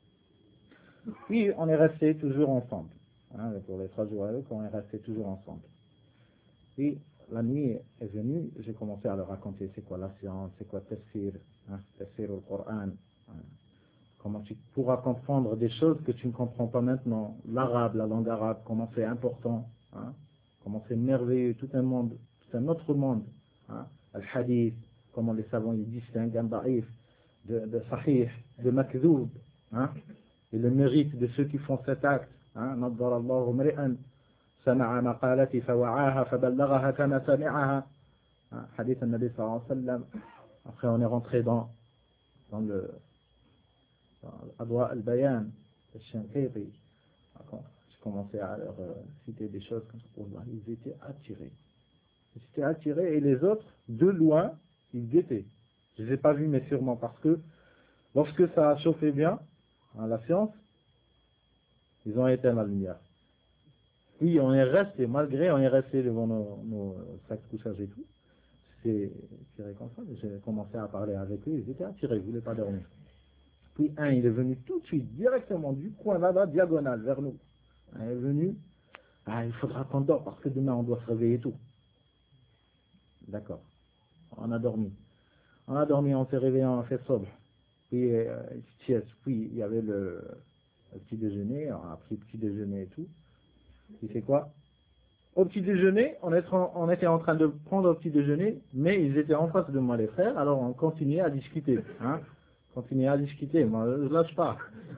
Puis on est resté toujours ensemble. Pour les 3 jours avec, on est resté toujours ensemble. Puis la nuit est venue, j'ai commencé à leur raconter c'est quoi la science, c'est quoi tafsir, tafsir au Coran. Comment tu pourras comprendre des choses que tu ne comprends pas maintenant. L'arabe, la langue arabe, comment c'est important, comment c'est merveilleux, tout un monde, tout un autre monde. Al-hadith, comment les savants ils distinguent un da'if de sahih, de makdhoub, et le mérite de ceux qui font cet acte. نظر الله امرئا سمع مقالتي فوعاها فبلغها كما سمعها. Hadith al-Nabi sallallahu alayhi wa sallam. Après on est rentré dans le Adwa al-Bayan, le Shanqiti. J'ai commencé à leur citer des choses comme ça. Ils étaient attirés. Et les autres, de loin, ils guettaient. Je ne les ai pas vus, mais sûrement parce que lorsque ça a chauffé bien, la science, ils ont éteint la lumière. Puis on est resté, malgré, on est resté devant nos sacs de couchage et tout. C'est tiré comme ça. J'ai commencé à parler avec eux, ils étaient attirés, ils ne voulaient pas dormir. Puis il est venu tout de suite, directement du coin là-bas, diagonale, vers nous. Il est venu, il faudra qu'on dort parce que demain on doit se réveiller tôt. D'accord. On a dormi, on s'est réveillé, on a fait sobre. Puis puis il y avait le petit déjeuner, on a pris le petit déjeuner et tout. Il fait quoi? Au petit déjeuner, on était en train de prendre le petit déjeuner, mais ils étaient en face de moi les frères, alors on continuait à discuter. Continuer à discuter, moi je lâche pas.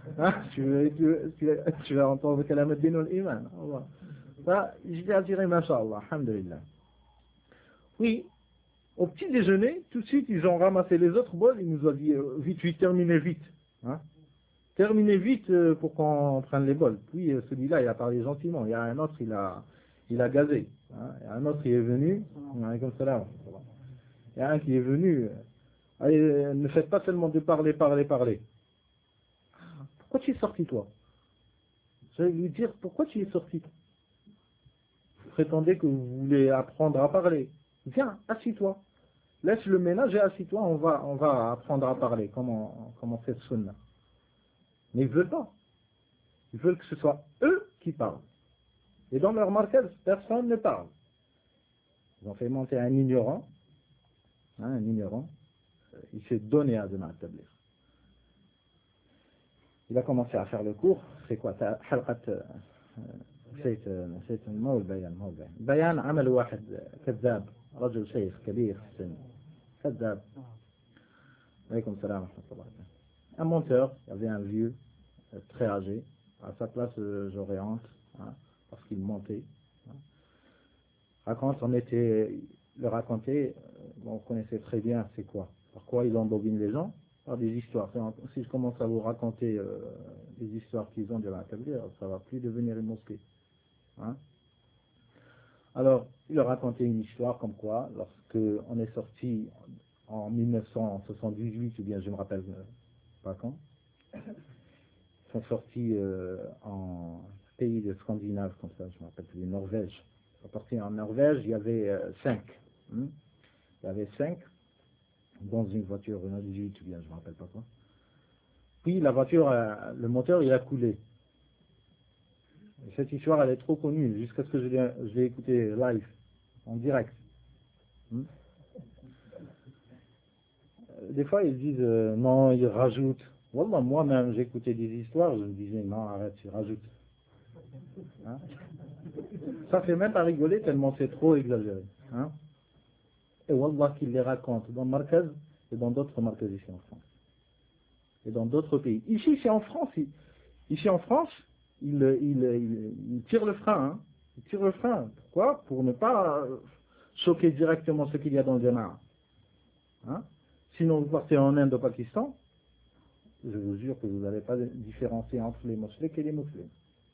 Tu vas entendre kalam ad-din wal-iman. Ça, j'étais attiré, masha'Allah, alhamdulillah. Oui, au petit déjeuner, tout de suite, ils ont ramassé les autres bols, ils nous ont dit, vite, terminez vite. Terminez vite pour qu'on prenne les bols. Puis celui-là, il a parlé gentiment. Il y a un autre, il a gazé. Il y a un autre qui est venu, comme cela. Il y a un qui est venu, allez, ne faites pas seulement de parler. Pourquoi tu es sorti, toi? Je vais lui dire, pourquoi tu es sorti? Vous prétendez que vous voulez apprendre à parler. Viens, assis-toi. Laisse le ménage et assis-toi, on va apprendre à parler. Comment faire sunna. Mais ils veulent pas. Ils veulent que ce soit eux qui parlent. Et dans leur marquage, personne ne parle. Ils ont fait monter un ignorant, il s'est donné à Jamaat Tabligh. Il a commencé à faire le cours. C'est quoi حلقة نسيت ما هو البيان بيان عمل واحد كذاب رجل شيخ كبير في السن كذاب عليكم السلام ورحمة الله وبركاته. Un monteur, il y avait un vieux très âgé, à sa place j'aurais honte, parce qu'il montait. Le raconter, on connaissait très bien c'est quoi, pourquoi il embobine les gens, par des histoires. Si je commence à vous raconter les histoires qu'ils ont de la Tabligh, ça va plus devenir une mosquée. Alors, il a raconté une histoire comme quoi, lorsque on est sorti en 1978, ou bien je me rappelle pas quand, ils sont sortis en pays de Scandinave, comme ça, je me rappelle plus, Norvège. Ils sont partis en Norvège, il y avait 5. Il y avait 5 dans une voiture, une 18 ou bien je me rappelle pas quoi. Puis la voiture, le moteur, il a coulé. Et cette histoire, elle est trop connue, jusqu'à ce que je l'ai écouté live, en direct. Des fois, ils disent, non, ils rajoutent. Wallah, moi-même, j'écoutais des histoires, je me disais, non, arrête, tu rajoutes. Ça fait même pas rigoler, tellement c'est trop exagéré. Et Wallah, qu'ils les racontent dans Markaz et dans d'autres Markaz ici en France. Et dans d'autres pays. Ici, c'est en France. Ici, en France, il tire le frein. Il tire le frein. Pourquoi? Pour ne pas choquer directement ce qu'il y a dans le Jama'a. Sinon, vous partez en Inde, au Pakistan, je vous jure que vous n'allez pas différencier entre les musulmans et les musulmans.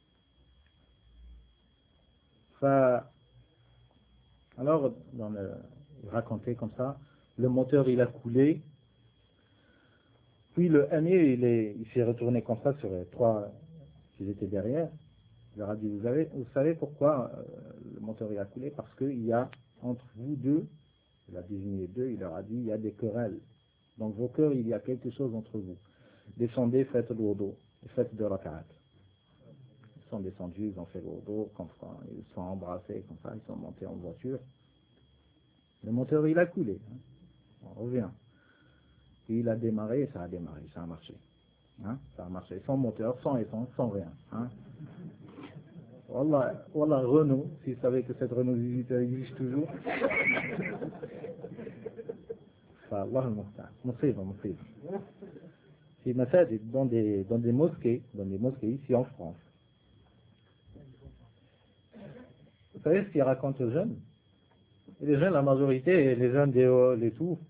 Alors, il racontait comme ça, le moteur il a coulé, puis le amir il s'est retourné comme ça sur les 3 qui étaient derrière. Il leur a dit, vous savez pourquoi le moteur il a coulé? Parce qu'il y a entre vous deux, il a désigné 2, il leur a dit, il y a des querelles. Dans vos cœurs, il y a quelque chose entre vous. Descendez, faites le wudu, faites 2 rak'at. Ils sont descendus, ils ont fait le wudu, ils se sont embrassés, comme ça, ils sont montés en voiture. Le moteur, il a coulé. On revient. Et il a démarré, et ça a démarré, ça a marché. Ça a marché, sans moteur, sans essence, sans rien. Wallah, Renault, s'ils savaient que cette Renault 18 existe toujours. Allah al-Muhtar. Musiba. C'est masajid dans des mosquées ici en France. Vous savez ce qu'ils racontent aux jeunes? Et les jeunes, la majorité, les jeunes des halls et tout,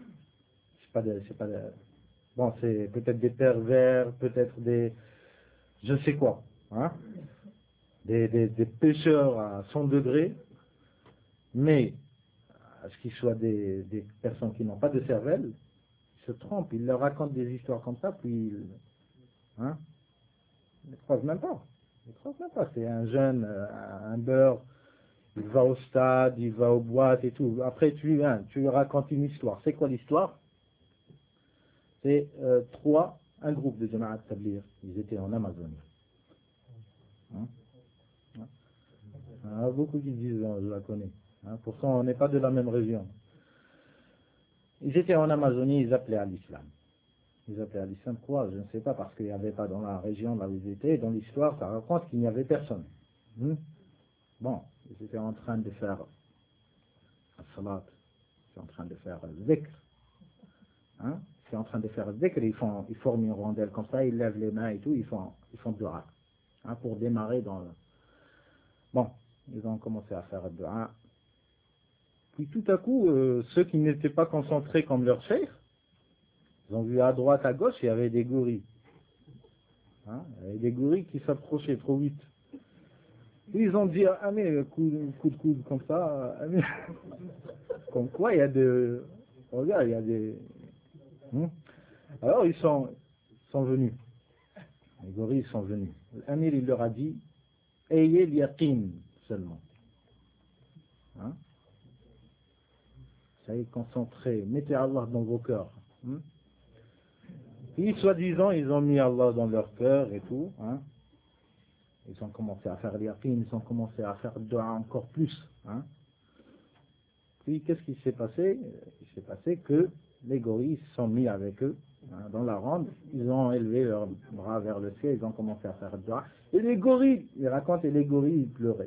bon, c'est peut-être des pervers, peut-être des, je sais quoi, des pêcheurs à 100 degrés, mais à ce qu'ils soient des personnes qui n'ont pas de cervelle, ils se trompent, ils leur racontent des histoires comme ça, puis ils ne croisent même pas. C'est un jeune, un beurre, il va au stade, il va aux boîtes et tout. Après, tu lui racontes une histoire. C'est quoi l'histoire? C'est un groupe de Jamaat Tabligh. Ils étaient en Amazonie. Beaucoup qui disent, je la connais. Pourtant, on n'est pas de la même région. Ils étaient en Amazonie, ils appelaient à l'islam. Ils appelaient à l'islam quoi? Je ne sais pas, parce qu'il n'y avait pas dans la région là où ils étaient. Dans l'histoire, ça raconte qu'il n'y avait personne. Bon, ils étaient en train de faire as-salat, ils étaient en train de faire zikr. Ils étaient en train de faire zikr, ils forment une rondelle comme ça, ils lèvent les mains et tout, ils font dua. Pour démarrer dans le... Bon, ils ont commencé à faire dua. Puis tout à coup, ceux qui n'étaient pas concentrés comme leur cheikh, ils ont vu à droite, à gauche, il y avait des gorilles. Il y avait des gorilles qui s'approchaient trop vite. Puis ils ont dit, mais coup de coude comme ça, comme quoi il y a de... Regarde, il y a des... Alors ils sont venus. Les gorilles sont venus. L'amir, il leur a dit, ayez l'yaqin seulement. Soyez concentrés, mettez Allah dans vos cœurs. Puis, soi-disant, ils ont mis Allah dans leur cœur et tout. Ils ont commencé à faire l'yaqin, ils ont commencé à faire dua encore plus. Hein. Puis qu'est-ce qui s'est passé? Il s'est passé que les gorilles se sont mis avec eux hein, dans la ronde, ils ont élevé leurs bras vers le ciel, ils ont commencé à faire dua. Et les gorilles, ils racontent, et les gorilles ils pleuraient.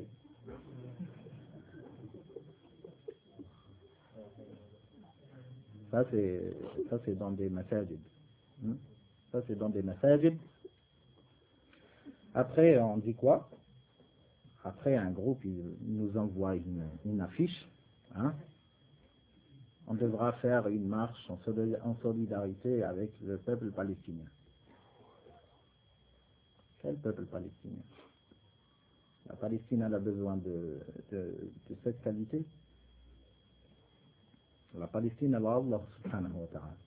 Ça c'est dans des masajid. Ça c'est dans des masajid. Après on dit quoi? Après un groupe il nous envoie une affiche. Hein? On devra faire une marche en solidarité avec le peuple palestinien. Quel peuple palestinien? La Palestine elle a besoin de cette qualité. La Palestine elle a Allah subhanahu wa ta'ala.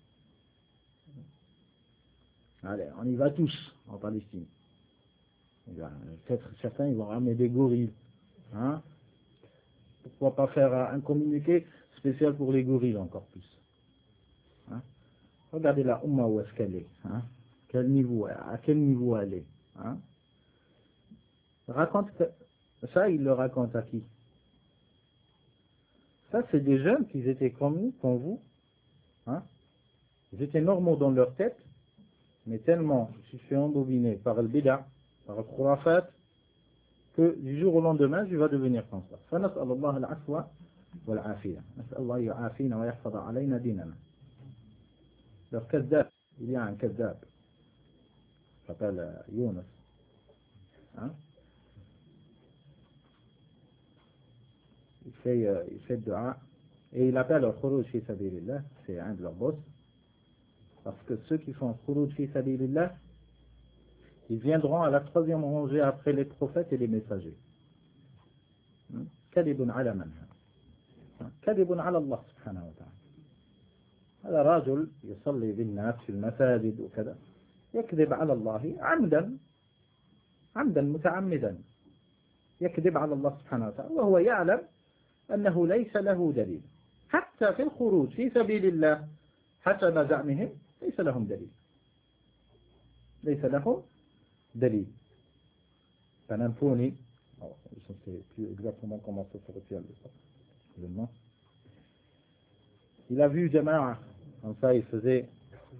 Allez, on y va tous en Palestine. Peut-être certains ils vont ramener des gorilles. Hein? Pourquoi pas faire un communiqué spécial pour les gorilles encore plus. Hein? Regardez la Ummah où est-ce qu'elle est. Hein? À quel niveau elle est. Hein? Raconte ça, il le raconte à qui? Ça, c'est des jeunes qui étaient comme nous, comme vous. Hein? Ils étaient normaux dans leur tête, mais tellement je suis embobiné par le bid'a, par le khurafat, que du jour au lendemain, je vais devenir comme ça. فنسأل الله العفو والعافية. نسأل الله يعافينا ويحفظ علينا ديننا. leur كذاب, il y a un كذاب, il s'appelle Younes. Hein? Il fait dua et il appelle au khuruj fi sabilillah, c'est un de leurs boss, parce que ceux qui font khuruj fi sabilillah, ils viendront à la troisième rangée après les prophètes et les messagers. كذب على من كذب على الله سبحانه وتعالى. هذا رجل يصلي بالناس في المساجد وكذا يكذب على الله عمدا متعمدا يكذب على الله سبحانه وتعالى وهو يعلم أنه ليس له دليل حتى في الخروج في سبيل الله حسب زعمهم ليس لهم دليل فننفوني je ne sais plus exactement comment ça se retient le nom. Il a vu Jama'a, comme ça il faisait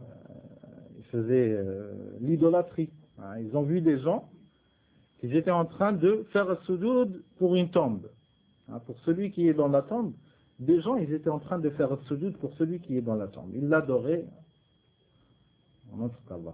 l'idolâtrie. Ils ont vu des gens qui étaient en train de faire un sujoud pour une tombe. Pour celui qui est dans la tombe, des gens ils étaient en train de faire un sujoud pour celui qui est dans la tombe. Ils l'adoraient en autre qu'Allah.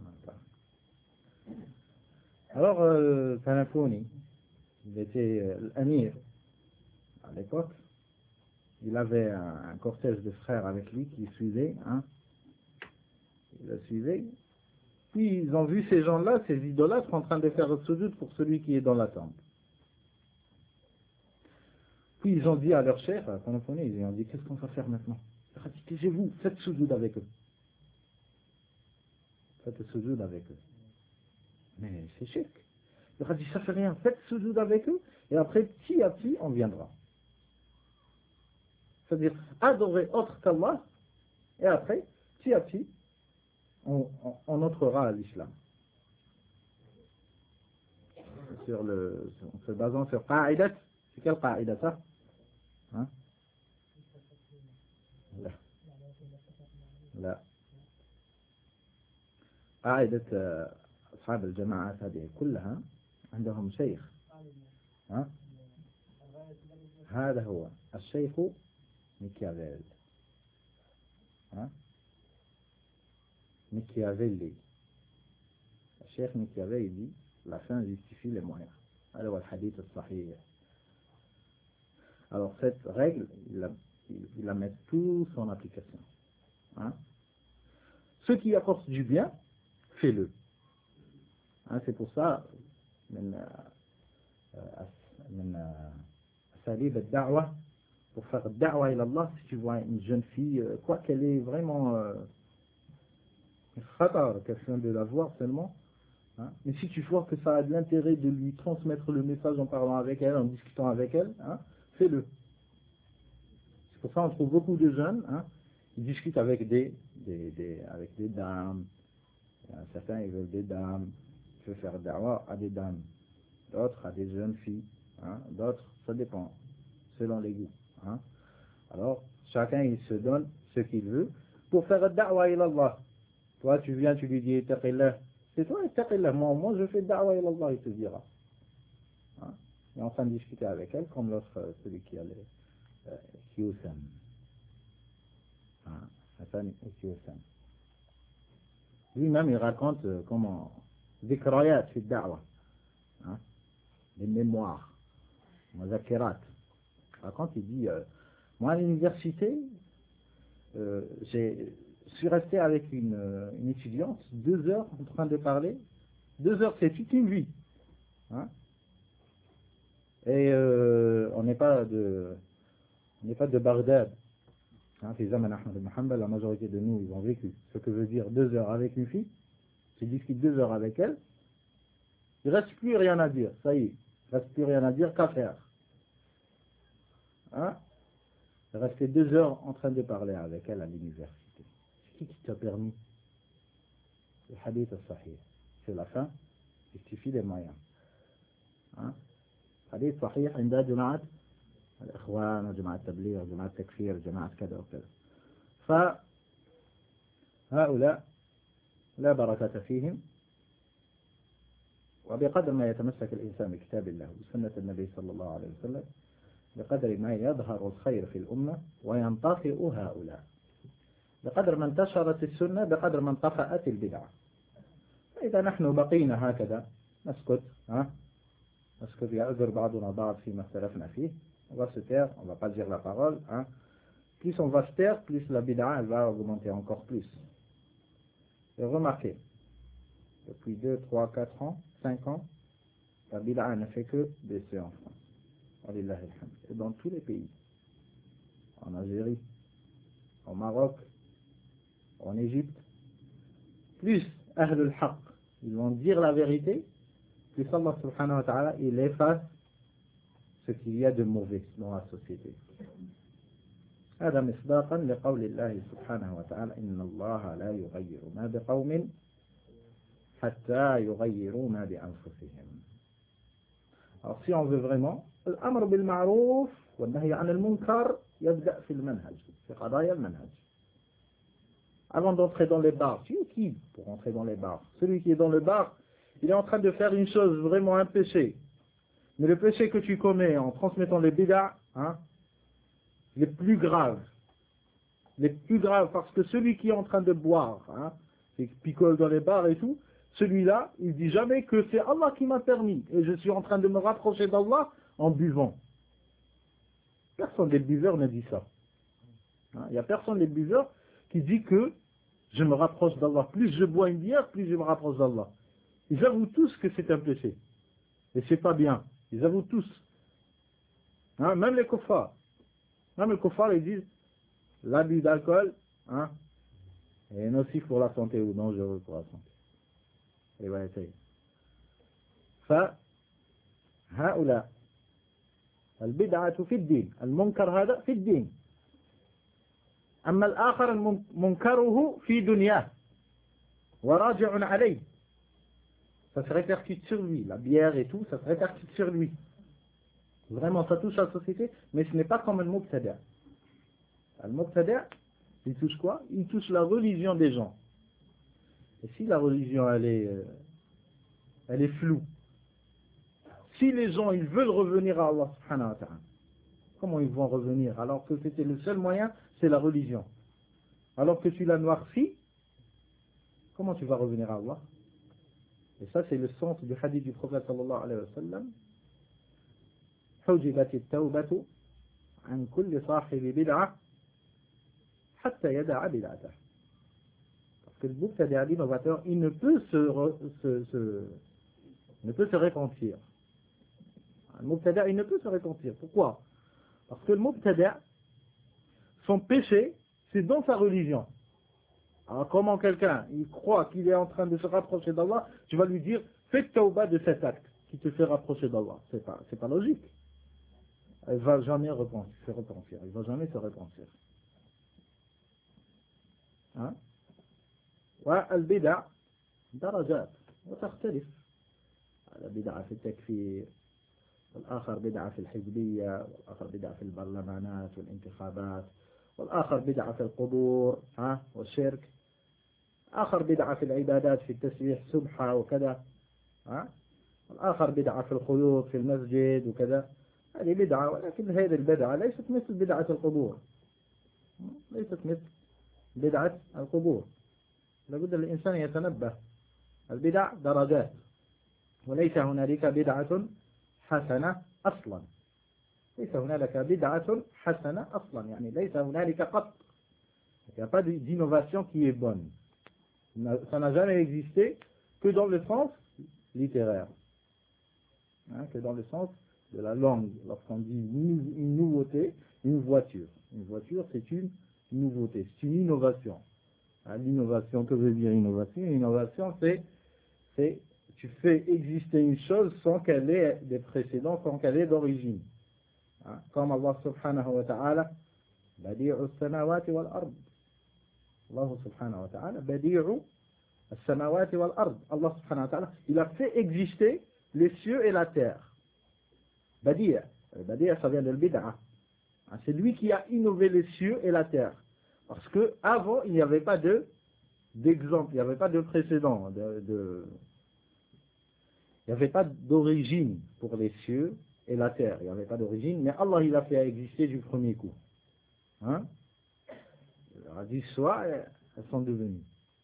Alors, Tanafoni, il était l'amir à l'époque. Il avait un cortège de frères avec lui qui suivait. Hein. Il le suivait. Puis ils ont vu ces gens-là, ces idolâtres, en train de faire le sujoud pour celui qui est dans la tombe. Puis ils ont dit à leur chef, à Tanafoni, ils ont dit, qu'est-ce qu'on va faire maintenant? Taisez-vous, faites sujoud avec eux. Faites le sujoud avec eux. Mais c'est shirk. Il a dit, ça fait rien, faites sujoud avec eux, et après, petit à petit, on viendra. C'est-à-dire, adorer autre qu'Allah, et après, petit à petit, on entrera à l'islam. En se basant sur qa'idat, c'est quelle qa'idat ça? Hein? لا قاعدة أصحاب الجماعات هذه كلها عندهم شيخ. ها؟ هذا هو الشيخ ميكيافيل. ها؟ ميكيافيلي. الشيخ ميكيافيلي la fin justifie les moyens. Alors le hadith sahih. Alors cette règle, il la met tout en application. Hein? Ce qui apporte du bien, fais-le. Hein, c'est pour ça, pour faire da'wa ila Allah, si tu vois une jeune fille, quoi qu'elle est vraiment question de la voir seulement, hein, mais si tu vois que ça a de l'intérêt de lui transmettre le message en parlant avec elle, en discutant avec elle, hein, fais-le. C'est pour ça qu'on trouve beaucoup de jeunes, hein, ils discutent avec des dames. Certains ils veulent des dames, je veux faire da'wa à des dames. d'autres à des jeunes filles, hein, d'autres, ça dépend, selon les goûts. Hein. Alors, chacun il se donne ce qu'il veut pour faire da'wa ila Allah. Toi, tu viens, tu lui dis, ittaqillah. C'est toi, ittaqillah. Moi, je fais da'wa ila Allah, il te dira. Hein. Il est en train de discuter avec elle, comme l'autre, celui qui a les Kyusam. Hein. Hassan Kyusam. Lui-même, il raconte comment dhikrayat fi da'wa. Hein. Les mémoires. Mazakirat. Il raconte, il dit, moi, à l'université, je suis resté avec une étudiante 2 heures en train de parler. 2 heures, c'est toute une vie. Hein. Et on n'est pas de Bagdad. Hein, la majorité de nous, ils ont vécu. Ce que veut dire 2 heures avec une fille, tu discutes 2 heures avec elle, il ne reste plus rien à dire. Ça y est, il ne reste plus rien à dire qu'à faire. Hein? Rester 2 heures en train de parler avec elle à l'université. C'est qui t'a permis? Le hadith al-sahih. C'est la fin, justifie les moyens. Hein? حديث صحيح عند جماعة الإخوان وجماعة التبليغ وجماعة التكفير وجماعة كذا وكذا. فهؤلاء لا بركة فيهم، وبقدر ما يتمسك الإنسان بكتاب الله وسنة النبي صلى الله عليه وسلم بقدر ما يظهر الخير في الأمة وينطفئ هؤلاء. بقدر ما انتشرت السنة بقدر ما انطفأت البدعة. فإذا نحن بقينا هكذا نسكت، نسكت يعذر بعضنا بعض فيما اختلفنا فيه. On va se taire, on ne va pas dire la parole. Hein. Plus on va se taire, plus la bid'a elle va augmenter encore plus. Et remarquez, depuis 2, 3, 4 ans, 5 ans, la bid'a ne fait que baisser en France. Et dans tous les pays. En Algérie, au Maroc, en Égypte. Plus Ahlul Haqq, ils vont dire la vérité, plus Allah subhanahu wa ta'ala, il efface ce qu'il y a de mauvais dans la société. هذا مصداقا لقول الله سبحانه وتعالى إن الله لا يغير ما بقوم حتى يغيروا ما بأنفسهم. Alors si on veut vraiment, الأمر بالمعروف والنهي عن المنكر يبدأ في المنهج، في قضايا المنهج. Avant d'entrer dans les bars, tu es qui pour entrer dans les bars? Celui qui est dans le bar, il est en train de faire une chose, vraiment un péché. Mais le péché que tu commets en transmettant les bid'a, hein, les plus graves parce que celui qui est en train de boire, hein, qui picole dans les bars et tout, celui-là, il dit jamais que c'est Allah qui m'a permis et je suis en train de me rapprocher d'Allah en buvant. Personne des buveurs ne dit ça. Il n'y a personne des buveurs qui dit que je me rapproche d'Allah. Plus je bois une bière, plus je me rapproche d'Allah. Ils avouent tous que c'est un péché. Et c'est pas bien. Ils avouent tous. Hein, même les kuffars. Même les kuffars, ils disent l'abus d'alcool hein, est nocif pour la santé ou dangereux pour la santé. Et voilà, c'est. فهؤلاء البدعة في الدين المنكر هذا في الدين أما الآخر منكره في دنياه وراجع عليه. Ça se répercute sur lui, la bière et tout, ça se répercute sur lui. Vraiment, ça touche la société, mais ce n'est pas comme le Muqtada. Le Muqtada, il touche quoi? Il touche la religion des gens. Et si la religion, elle est floue, si les gens, ils veulent revenir à Allah subhanahu wa ta'ala, comment ils vont revenir? Alors que c'était le seul moyen, c'est la religion. Alors que tu l'as noirci, comment tu vas revenir à Allah? Et ça, c'est le sens du hadith du prophète sallallahu alayhi wa sallam. حجبت التوبة عن كل صاحب بدعة حتى يدع بدعته. Parce que le mubtadi', l'innovateur, il ne peut se repentir. Le mubtadi', il ne peut se repentir. Pourquoi? Parce que le mubtadi', son péché, c'est dans sa religion. Alors comment quelqu'un, il croit qu'il est en train de se rapprocher d'Allah, tu vas lui dire, fais tawbah de cet acte qui te fait rapprocher d'Allah. C'est pas logique. Il ne va jamais se repentir. Il ne va jamais se repentir. Hein? والبدع درجات وتختلف. بدعة في التكفير، والآخر بدعة في الحزبية، والآخر بدعة في البرلمانات والانتخابات، والآخر بدعة في القبور والشرك، آخر بدعة في العبادات في التسبيح سبحة وكذا، الآخر بدعة في الخيوط في المسجد وكذا. هذه بدعة، ولكن هذه البدعة ليست مثل بدعة القبور، ليست مثل بدعة القبور. لابد الإنسان يتنبه، البدع درجات، وليس هنالك بدعة حسنة أصلا، ليس هنالك بدعة حسنة أصلا، يعني ليس هنالك قط. Il n'y a pas d'innovation qui est bonne. Ça n'a jamais existé que dans le sens littéraire, que dans le sens de la langue. Lorsqu'on dit une nouveauté, une voiture c'est une nouveauté, c'est une innovation. L'innovation, que veut dire innovation? L'innovation, c'est tu fais exister une chose sans qu'elle ait des précédents, sans qu'elle ait d'origine. Comme Allah subhanahu wa ta'ala, badi'u as-samawati wal ard. Allah subhanahu wa ta'ala, badi'u as-samawati wal ard. Allah subhanahu wa ta'ala, il a fait exister les cieux et la terre. Badi', ça vient de l'bid'a. C'est lui qui a innové les cieux et la terre. Parce que avant, il n'y avait pas d'exemple, il n'y avait pas de précédent, il n'y avait pas d'origine pour les cieux et la terre. Il n'y avait pas d'origine, mais Allah, il a fait exister du premier coup. Il a dit soit, elles sont devenues.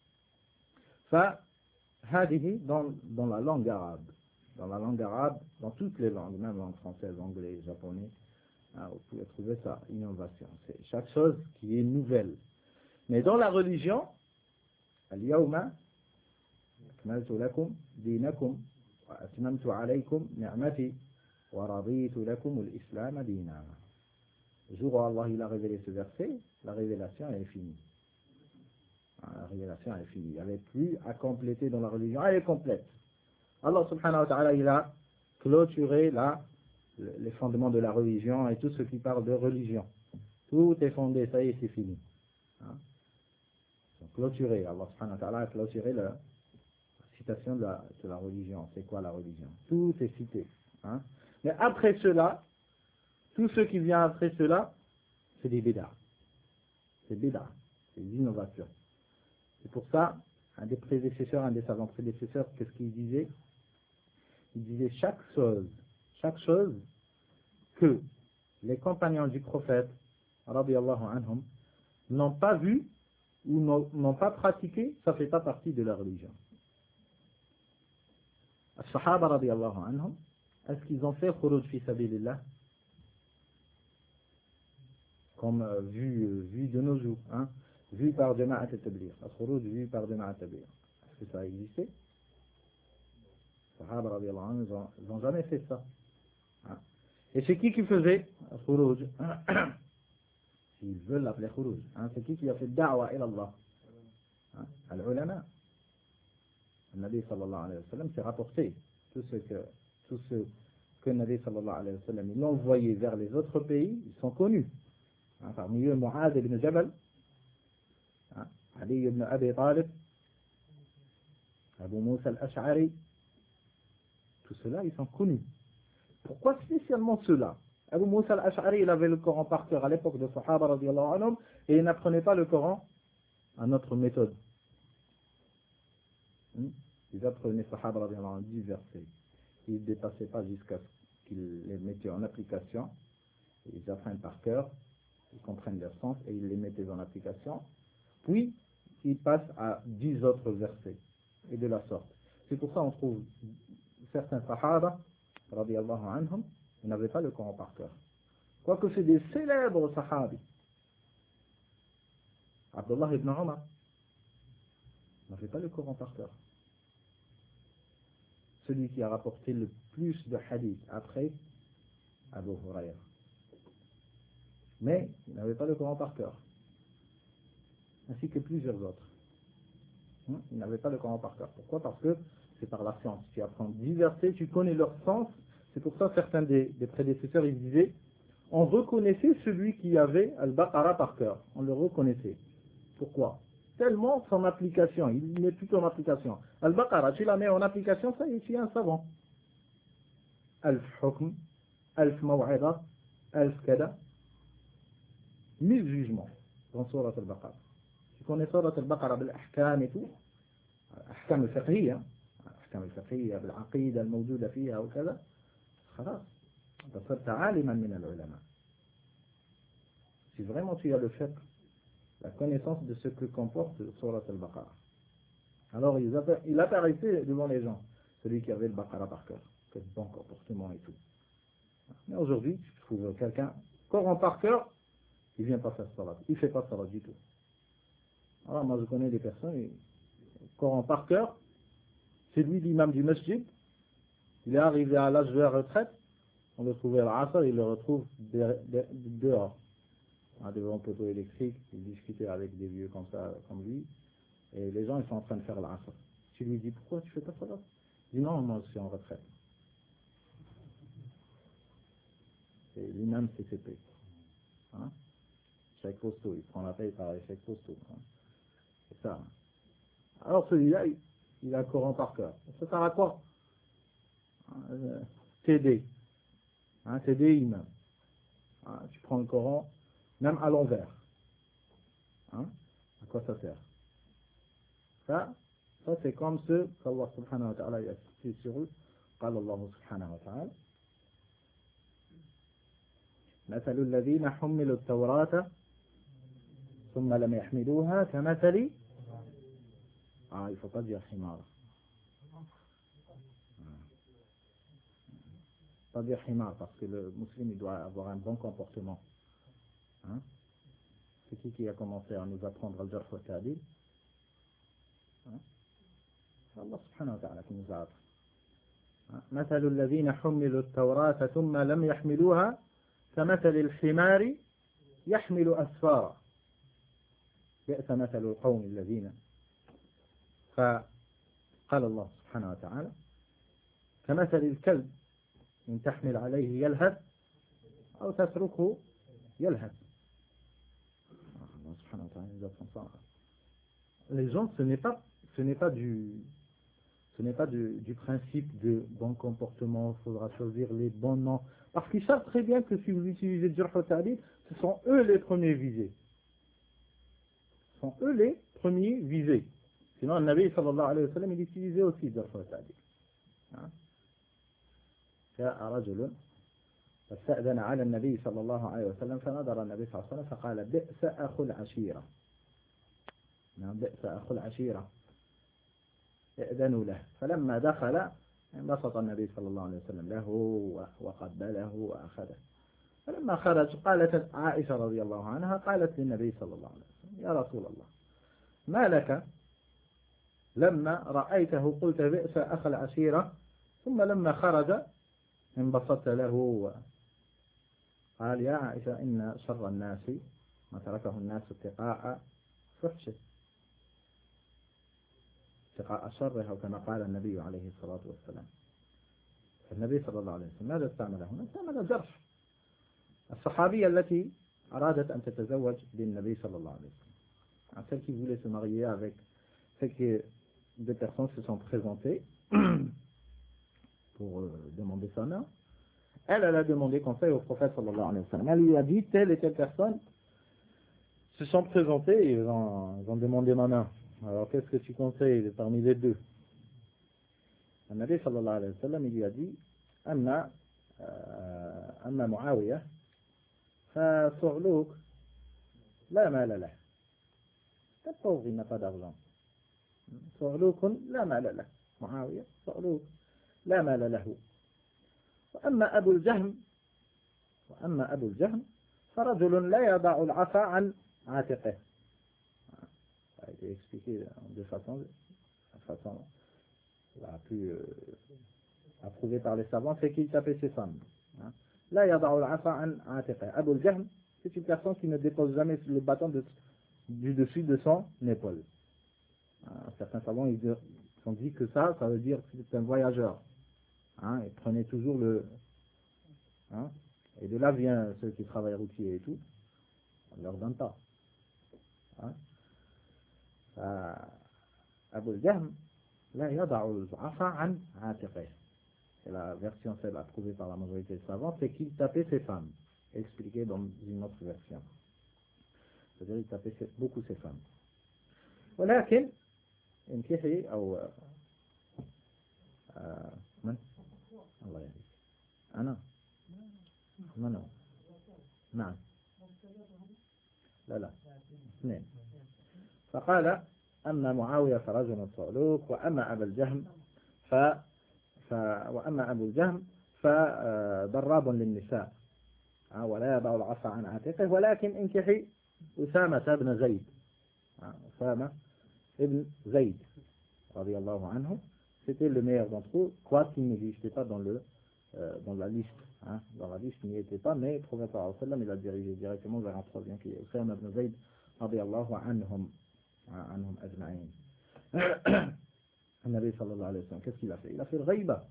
فهذه dans la langue arabe. Dans la langue arabe, dans toutes les langues, même en français, anglais, japonais, vous pouvez trouver ça, innovation. C'est chaque chose qui est nouvelle. Mais dans la religion, al-yawma akmaltu lakum dinakum wa atmamtu alaykum ni'mati wa raditu lakum al-islam dina. Le jour où Allah il a révélé ce verset, la révélation est finie. La révélation est finie. Il n'y avait plus à compléter dans la religion. Elle est complète. Allah subhanahu wa ta'ala il a clôturé les fondements de la religion et tout ce qui parle de religion. Tout est fondé, ça y est, c'est fini. Clôturé, Allah subhanahu wa ta'ala a clôturé la citation de la religion. C'est quoi la religion? Tout est cité. Mais après cela, tout ce qui vient après cela, c'est des bid'ah. C'est bid'ah, c'est des innovations. C'est pour ça, un des savants prédécesseurs, qu'est-ce qu'il disait? Il disait chaque chose que les compagnons du prophète, radiyallahu anhum, n'ont pas vu ou n'ont pas pratiqué, ça ne fait pas partie de la religion. As-sahaba radiyallahu anhum, est-ce qu'ils ont fait khuruj fi sabilillah? Comme vu de nos jours, vu par Jama'at al-Tabligh, al-khuruj vu par Jama'at al-Tabligh. Est-ce que ça a existé? Les Sahaba radiyallahu anhum, ils n'ont jamais fait ça. Et c'est qui faisait al-khuruj? S'ils veulent l'appeler khuruj. C'est qui a fait da'wa ila Allah? Al-ulama. Le Nabi sallallahu alayhi wa sallam s'est rapporté. Tout ce que le Nabi sallallahu alayhi wa sallam il envoyé vers les autres pays, ils sont connus. Parmi eux, Mu'adh ibn Jabal, Ali ibn Abi Talib, Abu Musa al-Ash'ari, tout cela, ils sont connus. Pourquoi spécialement ceux-là? Abu Musa al-Ash'ari, il avait le Coran par cœur à l'époque de Sahaba radiyallahu anhum, et il n'apprenait pas le Coran à notre méthode. Ils apprenaient Sahaba radiyallahu anhum 10 versets. Ils ne dépassaient pas jusqu'à ce qu'ils les mettaient en application. Ils apprennent par cœur, ils comprennent leur sens et ils les mettaient en application. Puis, ils passent à 10 autres versets. Et de la sorte. C'est pour ça qu'on trouve certains Sahaba radiyallahu anhum, ils n'avaient pas le Coran par cœur. Quoique c'est des célèbres Sahabis. Abdullah ibn Umar n'avait pas le Coran par cœur. Celui qui a rapporté le plus de hadiths après Abu Hurayra. Mais il n'avait pas le Coran par cœur. Ainsi que plusieurs autres. Il n'avait pas le Coran par cœur. Pourquoi? Parce que c'est par la science. Tu apprends 10 versets, tu connais leur sens. C'est pour ça que certains des prédécesseurs ils disaient on reconnaissait celui qui avait Al-Baqarah par cœur. On le reconnaissait. Pourquoi? Tellement son application, il met tout en application. Al-Baqarah, tu la mets en application, ça y est, tu es un savant. ألف حكم، ألف موعظة، ألف كذا، 1000 jugements dans سورة البقرة. Tu connais سورة البقرة بالأحكام أحكام الفقهية، أحكام الفقهية بالعقيدة الموجودة فيها وكذا، خلاص أنت صرت عالما من العلماء. Si vraiment tu as le fiqh, la connaissance de ce que comporte Surat al-Baqarah. Alors il apparaissait devant les gens, celui qui avait le Baqarah par cœur, quel bon comportement et tout. Mais aujourd'hui, tu trouves quelqu'un, Coran par cœur, il vient pas faire salat, il fait pas salat du tout. Alors moi je connais des personnes, Coran par cœur, c'est lui l'imam du masjid, il est arrivé à l'âge de la retraite, on le trouvait à l'Asr, il le retrouve dehors, devant un poteau électrique, il discutait avec des vieux comme ça, comme lui, et les gens ils sont en train de faire l'Asr. Tu lui dis pourquoi tu fais pas salat? Il dit non, moi je suis en retraite. Et l'imam CCP. Hein? Chèque posto, il prend la paye par les chèques postaux. Hein? C'est ça. Alors celui-là, il a le Coran par cœur. Ça sert à quoi? TD. Hein, TD imam. Hein, tu prends le Coran, même à l'envers. Hein? À quoi ça sert? Ça c'est comme ceux qu'Allah subhanahu wa ta'ala a cité sur eux. قال الله سبحانه وتعالى مثل الذين حملوا التوراة ثم لم يحملوها كمثل il faut pas dire حمار, pas dire حمار parce que le musulman il doit avoir un bon comportement. Hein? C'est qui a commencé à nous apprendre le jarh wa ta'dil? Allah subhanahu wa ta'ala qui nous a appris. مثل الذين حملوا التوراة ثم لم يحملوها كمثل الحمار يحمل أسفارا بئس مثل القوم الذين. فقال الله سبحانه وتعالى كمثل الكلب إن تحمل عليه يلهث أو تتركه يلهث. الله سبحانه وتعالى. Les gens, ce n'est pas du principe de bon comportement, il faudra choisir les bons noms. Parce qu'ils savent très bien que si vous utilisez le jarh wa ta'dil, ce sont eux les premiers visés. Ce sont eux les premiers visés. Sinon, le Nabi sallallahu alayhi wa sallam, il utilisait aussi le jarh wa ta'dil. جاء رجل فاستأذن على النبي صلى الله عليه وسلم فنظر النبي صلى الله عليه وسلم فقال بئس أخو العشيرة. بئس أخو العشيرة ائذنوا له. فلما دخل انبسط النبي صلى الله عليه وسلم له وقبله وأخذه. فلما خرج قالت عائشة رضي الله عنها قالت للنبي صلى الله عليه وسلم يا رسول الله ما لك لما رأيته قلت بئس أخ العشيرة ثم لما خرج انبسطت له. قال يا عائشة إن شر الناس ما تركه الناس اتقاء فحشه اتقاء شره كما قال النبي عليه الصلاة والسلام. النبي صلى الله عليه وسلم ماذا استعمل هنا؟ استعمل الجرح. الصحابية التي أرادت أن تتزوج بالنبي صلى الله عليه وسلم, celle qui voulait se marier avec, celle que deux personnes se sont présentées pour demander sa main. Elle a demandé conseil au prophète sallallahu alayhi wa sallam. Elle lui a dit telle et telle personne se sont présentées et ils ont demandé ma main. Alors qu'est-ce que tu conseilles parmi les deux? Le Nabi sallallahu alayhi wa sallam il lui a dit Amma Muawiyah fa Su'luk la mala lah. C'est pauvre, il n'a pas d'argent. Su'lukun la mala lah. Muawiyah Su'luk la mala lahu. وأما أبو الجهم فرجل لا يضع العصا عن عاتقه. Ça a été expliqué de façon la plus approuvée par les savants, c'est qu'il tapait ses femmes. لا يضع العصا عن عاتقه. Abu al-Jahm, c'est une personne qui ne dépose jamais le bâton du dessus de son épaule. Certains savants ils ont dit que ça veut dire que c'est un voyageur. Il prenait toujours et de là vient ceux qui travaillent routier et tout, on ne leur donne pas. Abu al-Jahm لا يضع العصا عن عاتقه. et la version celle approuvée par la majorité des savants, c'est qu'il tapait ses femmes, expliqué dans une autre version. C'est-à-dire qu'il tapait beaucoup ses femmes. ولكن انكحي أو من؟ الله يهديك. أنا؟ من؟ نعم. لا اثنين. فقال أن معاوية رجل صعلوك وأما أبا الجهم وأما أبو الجهم فضراب للنساء ولا يضع العصا عن عاتقه ولكن انكحي أسامة بن زيد. أسامة ابن زيد رضي الله عنه, c'était le meilleur d'entre eux, quoi qu'il n'existait pas dans la liste. Dans la liste, il n'y était pas, mais le prophète sallallahu alayhi wa sallam, il a dirigé directement vers un troisième qui est Usama ibn Zayd radiyallahu anhum ajma'in. Le Nabi sallallahu alayhi wa sallam, qu'est-ce qu'il a fait? Il a fait le ghaiba.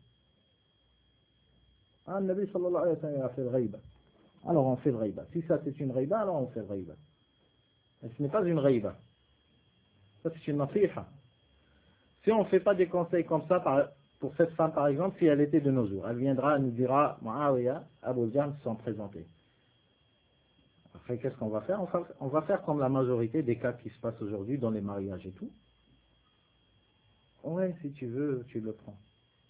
Le Nabi sallallahu alayhi wa sallam, il a fait le ghaiba. Alors on fait le ghaiba. Si ça c'est une ghaiba, alors on fait le ghaiba. Mais ce n'est pas une ghaiba. Ça c'est une nasiha. Si on ne fait pas des conseils comme ça pour cette femme par exemple, si elle était de nos jours, elle viendra, elle nous dira Muawiya, Abu Jahl se sont présentés. Après qu'est-ce qu'on va faire? On va faire comme la majorité des cas qui se passent aujourd'hui dans les mariages et tout. Ouais, si tu veux, tu le prends.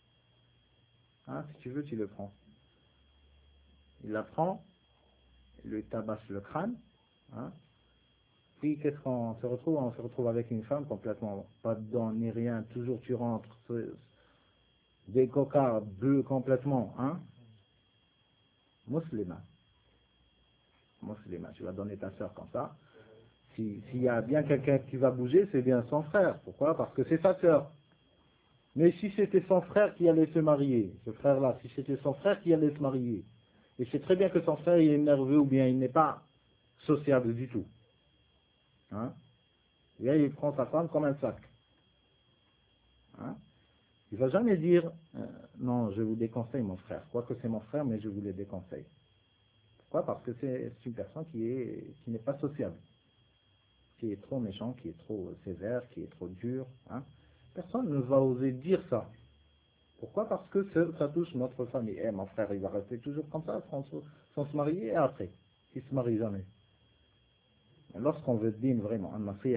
Si tu veux, tu le prends. Il la prend, il lui tabasse le crâne. Puis qu'est-ce qu'on se retrouve? On se retrouve avec une femme complètement pas dedans ni rien, toujours tu rentres, des cocards bleus complètement, musulmane, tu vas donner ta soeur comme ça. S'il y a bien quelqu'un qui va bouger, c'est bien son frère. Pourquoi? Parce que c'est sa soeur. Mais si c'était son frère qui allait se marier, ce frère-là, si c'était son frère qui allait se marier, et c'est très bien que son frère il est nerveux ou bien il n'est pas sociable du tout. Et là, il prend sa femme comme un sac. Il ne va jamais dire non, je vous déconseille mon frère. Quoique c'est mon frère, mais je vous le déconseille. Pourquoi? Parce que c'est une personne qui n'est pas sociable, qui est trop méchant, qui est trop sévère, qui est trop dur. Personne ne va oser dire ça. Pourquoi? Parce que ça touche notre famille. Et mon frère, il va rester toujours comme ça, sans se marier, et après, il ne se marie jamais. Lorsqu'on veut din vraiment,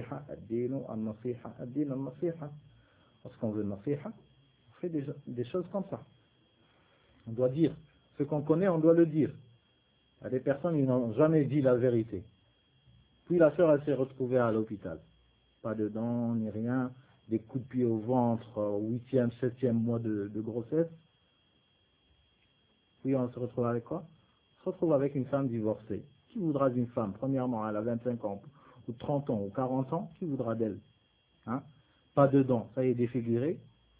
lorsqu'on veut nasiha, on fait des choses comme ça. On doit dire, ce qu'on connaît, on doit le dire. Il y a des personnes qui n'ont jamais dit la vérité. Puis la sœur, elle s'est retrouvée à l'hôpital. Pas de dents, ni rien, des coups de pied au ventre, au 8e, 7e mois de grossesse. Puis on se retrouve avec quoi? On se retrouve avec une femme divorcée. Qui voudra d'une femme? Premièrement, elle a 25 ans, ou 30 ans, ou 40 ans, qui voudra d'elle? Pas de dents, ça y est défiguré.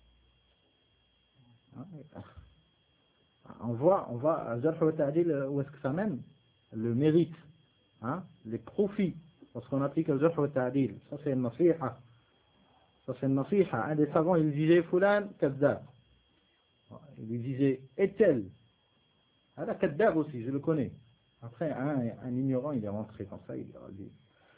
On voit à Jarh wa Ta'dil où est-ce que ça mène? Le mérite, les profits, lorsqu'on applique le Jarh wa Ta'dil. Ça c'est une nasiha. Ça c'est une nasiha. Un des savants, il disait Fulan Kaddab. Il lui disait est-elle? Ah là, Kaddab aussi, je le connais. Après, un ignorant, il est rentré comme ça, il a dit,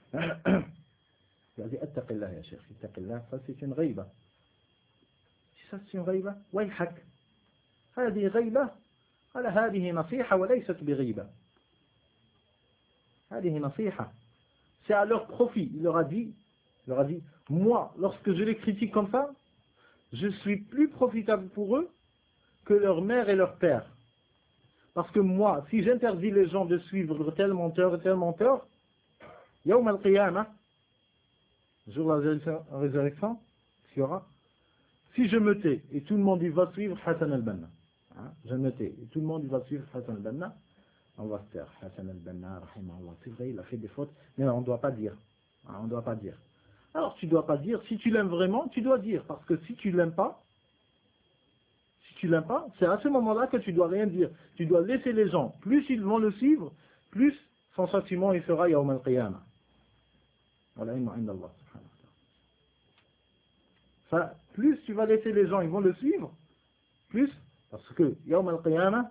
attaqillah ya cheikh, attaqillah, ça c'est une ghaiba. Si ça c'est une ghaiba, wayhak. هذه غيبة. قال هذه نصيحة وليست بغيبة. هذه نصيحة. C'est à leur profit. Il leur a dit, moi, lorsque je les critique comme ça, je suis plus profitable pour eux que leur mère et leur père. Parce que moi, si j'interdis les gens de suivre tel menteur et tel menteur, Yawm al-Qiyamah, jour de la résurrection, il y aura, si je me tais et tout le monde il va suivre Hassan al-Banna, je me tais et tout le monde il va suivre Hassan al-Banna, on va se taire. Hassan al-Banna, rahimahullah, c'est vrai, il a fait des fautes, mais on ne doit pas dire. On ne doit pas dire. Alors tu ne dois pas dire, si tu l'aimes vraiment, tu dois dire, parce que si tu ne l'aimes pas, c'est à ce moment-là que tu dois rien dire. Tu dois laisser les gens. Plus ils vont le suivre, plus son sentiment il sera Yawm al-Qiyamah. Plus tu vas laisser les gens, ils vont le suivre, plus, parce que Yawm al-Qiyamah,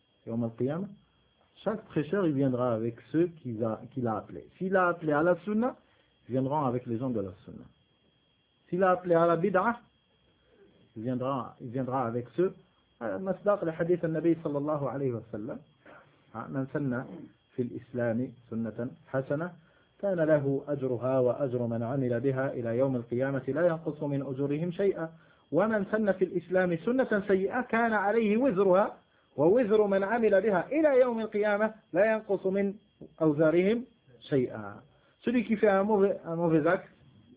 chaque prêcheur il viendra avec ceux qu'il a appelés. S'il a appelé à la Sunna, ils viendront avec les gens de la Sunna. S'il a appelé à la Bid'ah, il viendra avec ceux مصداق لحديث النبي صلى الله عليه وسلم من سن في الإسلام سنة حسنة كان له أجرها وأجر من عمل بها إلى يوم القيامة لا ينقص من أجورهم شيئا ومن سن في الإسلام سنة سيئة كان عليه وزرها ووزر من عمل بها إلى يوم القيامة لا ينقص من أوزارهم شيئا. Celui qui fait un mauvais acte,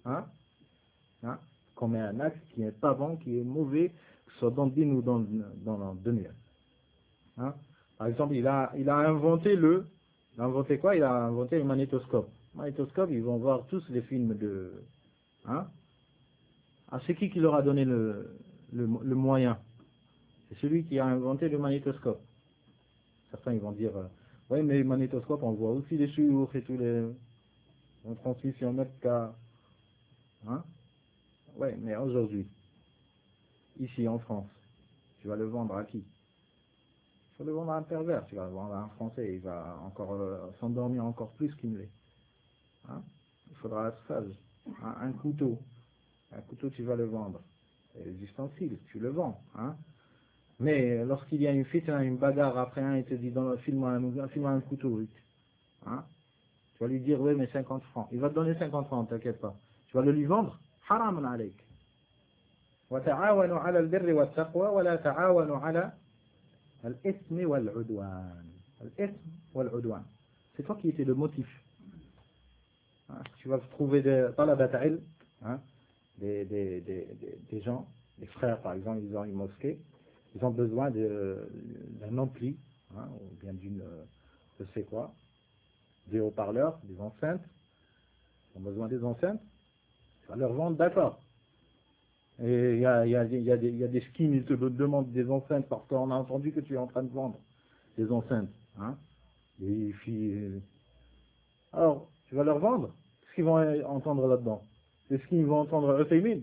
commet un acte qui n'est pas bon, qui est mauvais, que ce soit dans le din ou dans le dunya. Par exemple, il a inventé quoi? Il a inventé le magnétoscope. Le magnétoscope, ils vont voir tous les films de... c'est qui leur a donné le moyen? C'est celui qui a inventé le magnétoscope. Certains ils vont dire, oui mais le magnétoscope on voit aussi les chiours et tous les transmissions mètre qu'à... Oui mais aujourd'hui, ici en France, tu vas le vendre à qui? Tu vas le vendre à un pervers, tu vas le vendre à un Français, il va encore s'endormir encore plus qu'il ne l'est. Il faudra être sage. Un couteau tu vas le vendre. Les ustensiles, tu le vends. Mais lorsqu'il y a une fitna, une bagarre, après il te dit file-moi un couteau. Tu vas lui dire oui mais 50 francs. Il va te donner 50 francs, t'inquiète pas. Tu vas le lui vendre. Haram alayk. Wa ta'awanu 'ala al-birri wat-taqwa wa la ta'awanu 'ala al-ithmi wal-'udwan. Al-ithm wal-'udwan. C'est toi qui étais le motif. Tu vas trouver des talabat al, des gens, des frères par exemple, ils ont une mosquée, ils ont besoin d'un ampli, ou bien d'une, je sais quoi, des haut-parleurs, des enceintes, ils ont besoin des enceintes, tu vas leur vendre, d'accord. Et il y a des skins, ils te demandent des enceintes parce qu'on a entendu que tu es en train de vendre des enceintes. Les filles. Alors, tu vas leur vendre, qu'est-ce qu'ils vont entendre là-dedans? C'est ce qu'ils vont entendre Uthaymin.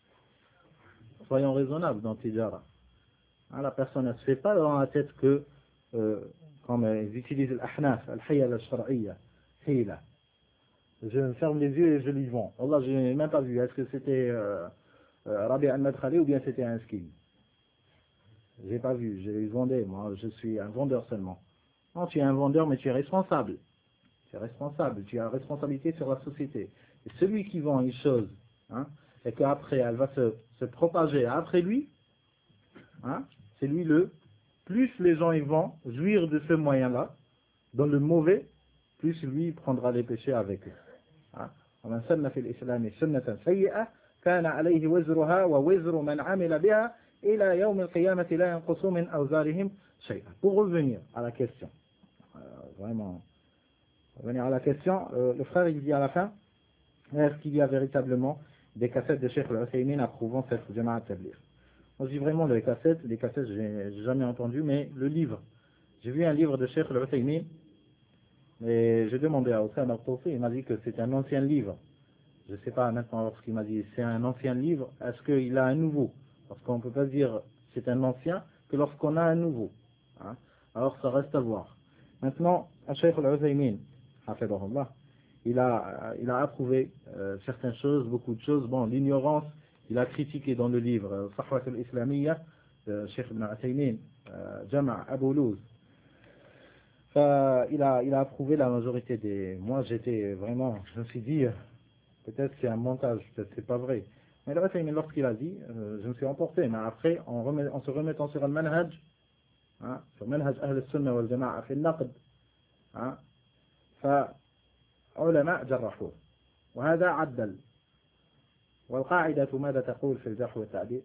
Soyons raisonnables dans Tijara. La personne ne se fait pas dans la tête que, comme ils utilisent l'ahnaf, al-hayya al-shar'iyya, hila. Je me ferme les yeux et je lui vends. Allah, je n'ai même pas vu. Est-ce que c'était Rabi al-Madkhali ou bien c'était un skin? J'ai pas vu, je les vendais. Moi, je suis un vendeur seulement. Non, tu es un vendeur, mais tu es responsable. Tu es responsable, tu as responsabilité sur la société. Et celui qui vend une chose, et qu'après elle va se propager après lui, c'est lui plus les gens ils vont jouir de ce moyen-là, dans le mauvais, plus lui prendra les péchés avec eux. ومن سن في الإسلام سنة سيئة كان عليه وزرها ووزر من عمل بها إلى يوم القيامة لا ينقص من أوزارهم شيئا. Pour revenir à la question, vraiment, revenir à la question, le frère il dit à la fin, est-ce qu'il y a véritablement des cassettes de Cheikh Al-Uthaymin approuvant cette Jamaat Tabligh? Moi je dis vraiment les cassettes j'ai jamais entendu, mais le livre, j'ai vu un livre de Cheikh Al-Uthaymin et j'ai demandé à Oussama Al-Tawfi, il m'a dit que c'est un ancien livre. Je ne sais pas maintenant lorsqu'il m'a dit c'est un ancien livre, est-ce qu'il a un nouveau? Parce qu'on ne peut pas dire c'est un ancien que lorsqu'on a un nouveau. Alors ça reste à voir. Maintenant, Cheikh Al-Uthaymin, hafidahullah, il a approuvé certaines choses, beaucoup de choses. Bon, l'ignorance, il a critiqué dans le livre Sahwat al-Islamiyya, Cheikh Ibn Uthaymin, Jama' Abu Luz. Il a approuvé la majorité des... Moi, j'étais vraiment... Je me suis dit, peut-être c'est un montage, peut-être c'est pas vrai. Mais lorsqu'il a dit, je me suis emporté. Mais après, en se remettant sur un manhaj, sur manhaj Ahl al-Sunnah wal Jama'a fi al-Naqd, فعلماء جرحوه وهذا عدل. والقاعدة ماذا تقول في الجرح والتعديل؟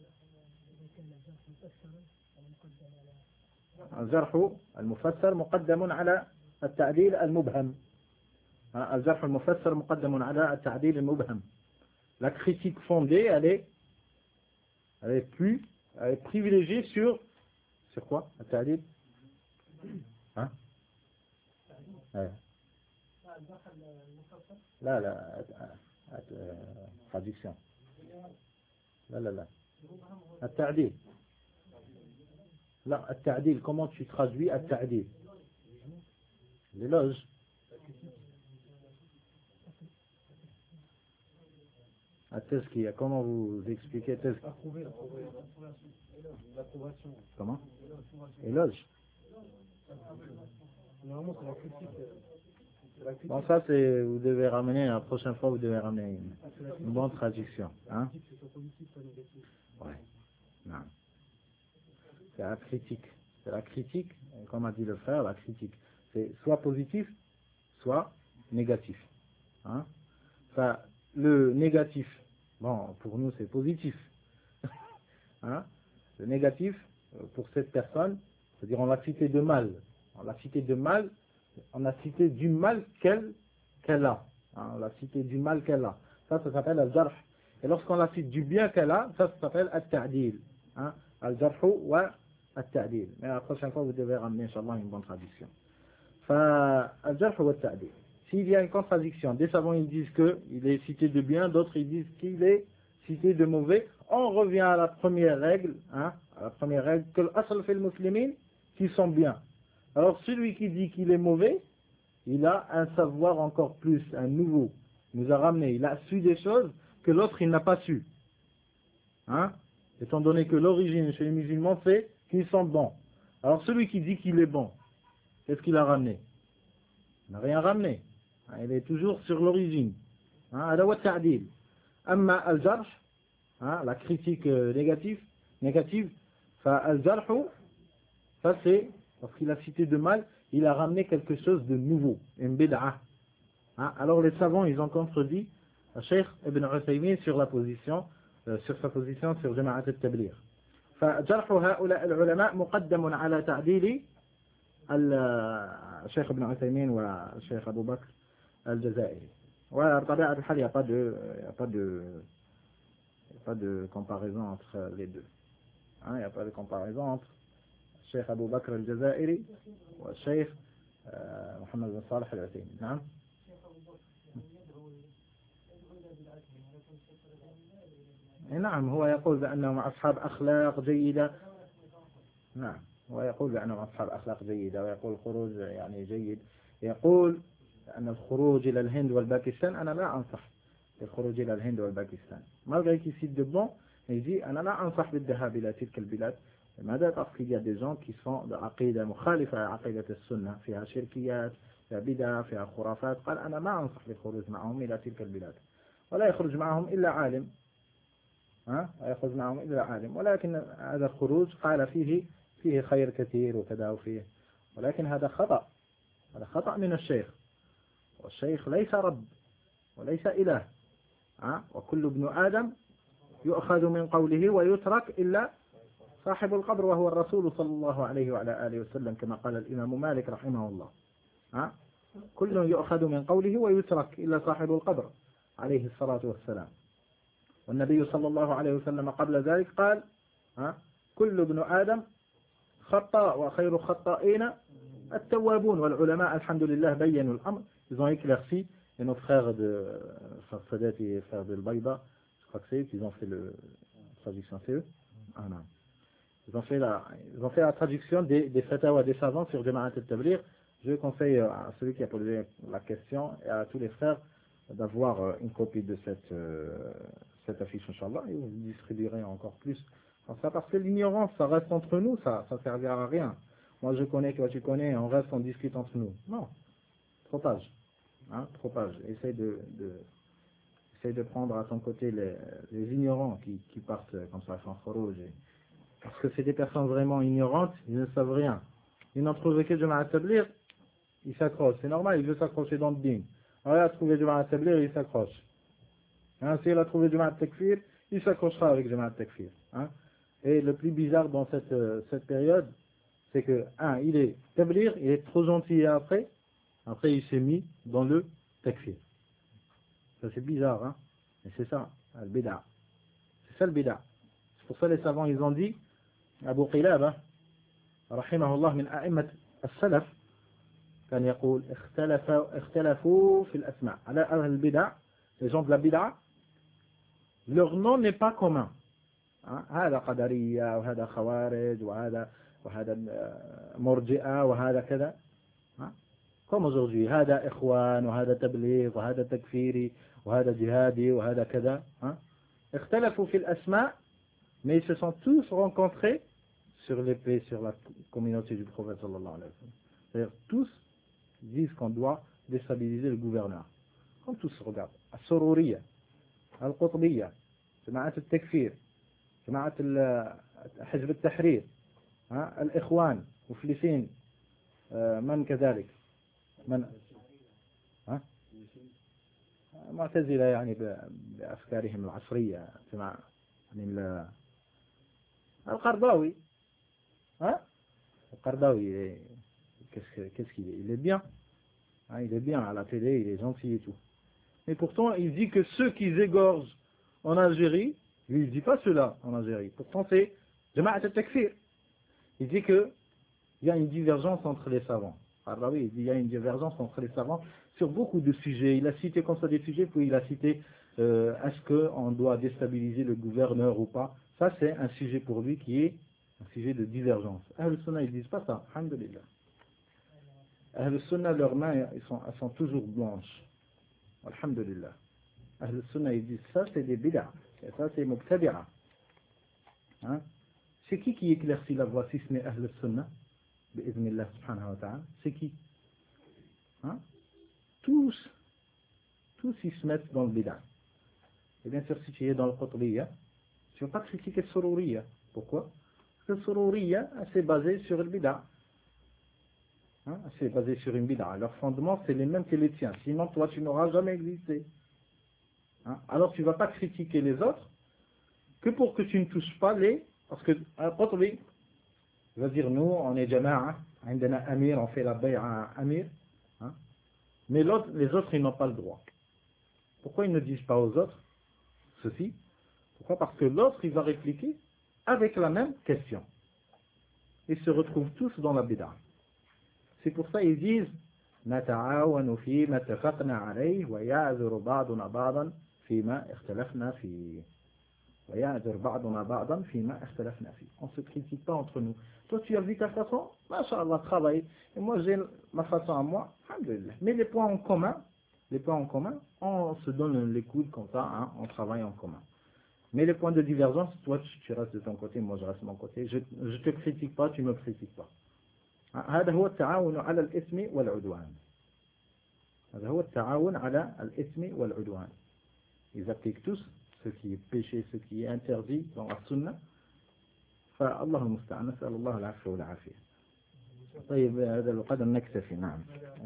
الجرح المفسر مقدم على التعديل المبهم. الجرح المفسر مقدم على التعديل المبهم. La critique fondée, elle est privilégiée sur quoi? التعديل لا traduction. لا التعديل. لا التعديل, comment tu traduis التعديل? L'éloge. التزكية, comment vous expliquez tazkiya? Comment? Éloge. Normalement, c'est la critique. Bon, ça, c'est, vous devez ramener, la prochaine fois, vous devez ramener une bonne traduction. Hein? Ouais. Non. C'est la critique. C'est la critique, comme a dit le frère, la critique. C'est soit positif, soit négatif. Hein? Enfin, le négatif, bon, pour nous, c'est positif. Hein? Le négatif, pour cette personne, c'est-à-dire on l'a cité de mal. On l'a cité de mal, on a cité du mal qu'elle a. Hein? On l'a cité du mal qu'elle a. Ça s'appelle al-jarh. Et lorsqu'on la cite du bien qu'elle a, ça s'appelle al-ta'dil. Hein? Al-jarh wa al-ta'dil. Mais la prochaine fois, vous devez ramener, Inch'Allah, une bonne traduction. Al-jarh wa al-ta'dil. S'il y a une contradiction, des savants ils disent qu'il est cité de bien, d'autres ils disent qu'il est cité de mauvais. On revient à la première règle, hein, à la première règle, que l'asl fil muslimin, qu'ils sont bien. Alors celui qui dit qu'il est mauvais, il a un savoir encore plus, un nouveau. Il nous a ramené, il a su des choses que l'autre il n'a pas su. Hein? Étant donné que l'origine chez les musulmans c'est qu'ils sont bons. Alors celui qui dit qu'il est bon, qu'est-ce qu'il a ramené? Il n'a rien ramené. Il est toujours sur l'origine. هذا هو التعديل. أما الجرح, la critique négative, فالجرح, ça c'est, parce qu'il a cité de mal, il a ramené quelque chose de nouveau, une bid'a. Alors les savants, ils ont contredit Cheikh Ibn Uthaymin sur sa position sur Jama'at al-Tabligh. فجرح هؤلاء العلماء مقدم على تعديل الشيخ ابن عثيمين والشيخ أبو بكر الجزائري. وبطبيعة الحال il n'y a pas de comparaison entre les deux. Il n'y a pas de comparaison entre الشيخ أبو بكر الجزائري والشيخ محمد بن صالح العثيمين. نعم. نعم هو يقول بأنهم أصحاب أخلاق جيدة. نعم هو يقول بأنهم أصحاب أخلاق جيدة ويقول الخروج يعني جيد. يقول أن الخروج إلى الهند والباكستان أنا لا أنصح بالخروج إلى الهند والباكستان. malgré qu'il cite de bon, il dit أنا لا أنصح بالذهاب إلى تلك البلاد. لماذا؟ parce qu'il y a des gens qui sont بعقيدة مخالفة عقيدة السنة فيها شركيات فيها بدع فيها خرافات. قال أنا ما أنصح بالخروج معهم إلى تلك البلاد ولا يخرج معهم إلا عالم. لا يخرج معهم إلا عالم. ولكن هذا الخروج قال فيه خير كثير وكذا وفيه. ولكن هذا خطأ من الشيخ. والشيخ ليس رب وليس إله. وكل ابن آدم يؤخذ من قوله ويترك إلا صاحب القبر وهو الرسول صلى الله عليه وعلى آله وسلم كما قال الإمام مالك رحمه الله. كل يؤخذ من قوله ويترك إلا صاحب القبر عليه الصلاة والسلام. والنبي صلى الله عليه وسلم قبل ذلك قال كل ابن آدم خطاء وخير الخطائين التوابون. والعلماء الحمد لله بينوا الأمر. Ils ont éclairci, et nos frères de Sadat et frères de Bayda, je crois que c'est eux qui ont fait la traduction, c'est eux. Non. Ils ont fait la traduction des fatawa des savants sur Jama'at al-Tabligh. Je conseille à celui qui a posé la question et à tous les frères d'avoir une copie de cette affiche, Inch'Allah, et vous distribuerez encore plus. Parce que l'ignorance, ça reste entre nous, ça servira à rien. Moi je connais, toi tu connais, on reste, on discute entre nous. Non, propage. Propage. Essaye de prendre à ton côté les ignorants qui partent comme ça, sans khurouj. Parce que c'est des personnes vraiment ignorantes, ils ne savent rien. Ils n'ont trouvé que Jama'at al-Tabligh, ils s'accrochent. C'est normal, ils veulent s'accrocher dans le din. Alors il a trouvé Jama'at al-Tabligh, il s'accroche. Si il a trouvé Jama'at al-Takfir, il s'accrochera avec Jama'at al-Takfir. Et le plus bizarre dans cette période, c'est que, il est Tabligh, il est trop gentil et après il s'est mis dans le Takfir. Ça c'est bizarre, mais c'est ça, le bid'a. C'est ça le bid'a. C'est pour ça les savants, ils ont dit, Abu Qilaba, رحمه الله من أئمة السلف, كان يقول اختلفوا في الأسماء على أهل البدع. Les gens de la bid'a, leur nom n'est pas commun. هذا قدرية وهذا خوارج وهذا مرجئة وهذا كذا. comme aujourd'hui هذا إخوان وهذا تبليغ وهذا تكفيري وهذا جهادي وهذا كذا اختلفوا في الأسماء mais ils se sont tous rencontrés sur l'épée, sur la communauté du prophète sallallahu alayhi wa sallam. C'est-à-dire tous disent qu'on doit déstabiliser le gouverneur. Comme tous se regardent. السرورية القطبية جماعة التكفير جماعة حزب التحرير الإخوان مفلسين من كذلك من معتزلة يعني بأفكارهم العصرية جماعة يعني القرضاوي القرضاوي qu'est-ce qu'il est? Il est bien. Il est bien à la télé, il est gentil et tout. Mais pourtant, il dit que ceux qui égorgent en Algérie, lui, il ne dit pas cela en Algérie. Pourtant, c'est Jama'at al-Takfir. Il dit qu'il y a une divergence entre les savants. Alors oui, il dit qu'il y a une divergence entre les savants sur beaucoup de sujets. Il a cité comme ça des sujets, puis il a cité est-ce qu'on doit déstabiliser le gouverneur ou pas. Ça, c'est un sujet pour lui qui est un sujet de divergence. Ahl-Sunnah, ils ne disent pas ça. Alhamdulillah. Ahl-Sunnah, leurs mains, elles sont toujours blanches. Alhamdulillah. Ahl-Sunnah, ils disent ça, c'est des bid'ah. Et ça, c'est mubtadi'a. C'est qui éclaircit la voie si ce n'est Ahl-Sunnah? Bi'idhnillah subhanahu wa ta'ala. C'est qui? Tous ils se mettent dans le bid'ah. Et bien sûr, si tu es dans le Qutbiyya, tu ne vas pas critiquer le Sururiyya. Pourquoi? Parce que le Sururiyya, c'est basé sur le bid'ah. C'est basé sur une bid'ah. Leur fondement, c'est les mêmes que les tiens. Sinon, toi, tu n'auras jamais existé. Alors, tu ne vas pas critiquer les autres que pour que tu ne touches pas les... Parce que Qutbi va dire, nous, on est jama'a, عندنا amir, on fait la bay'a à amir. Mais les autres, ils n'ont pas le droit. Pourquoi ils ne disent pas aux autres ceci? Pourquoi? Parce que l'autre, il va répliquer avec la même question. Ils se retrouvent tous dans la bid'ah. C'est pour ça qu'ils disent نتعاون فيما اتفقنا عليه ويعذر بعضنا بعضا فيما اختلفنا فيه. ويعذر بعضنا بعضا فيما اختلفنا فيه. On ne se critique pas entre nous. Toi, tu as vu ta façon, Masha'Allah, travaille. Et moi, j'ai ma façon à moi, alhamdulillah. Mais les points en commun, on se donne les coudes comme ça, on travaille en commun. Mais les points de divergence, toi, tu restes de ton côté, moi, je reste de mon côté. Je ne te critique pas, tu ne me critiques pas. هذا هو التعاون على الإثم والعدوان. هذا هو التعاون على الإثم والعدوان. Ils appliquent tous ce qui est péché, ce qui est interdit dans la sunna. فالله المستعان نسأل الله العفو والعافية. طيب هذا القدر نكتفي. نعم.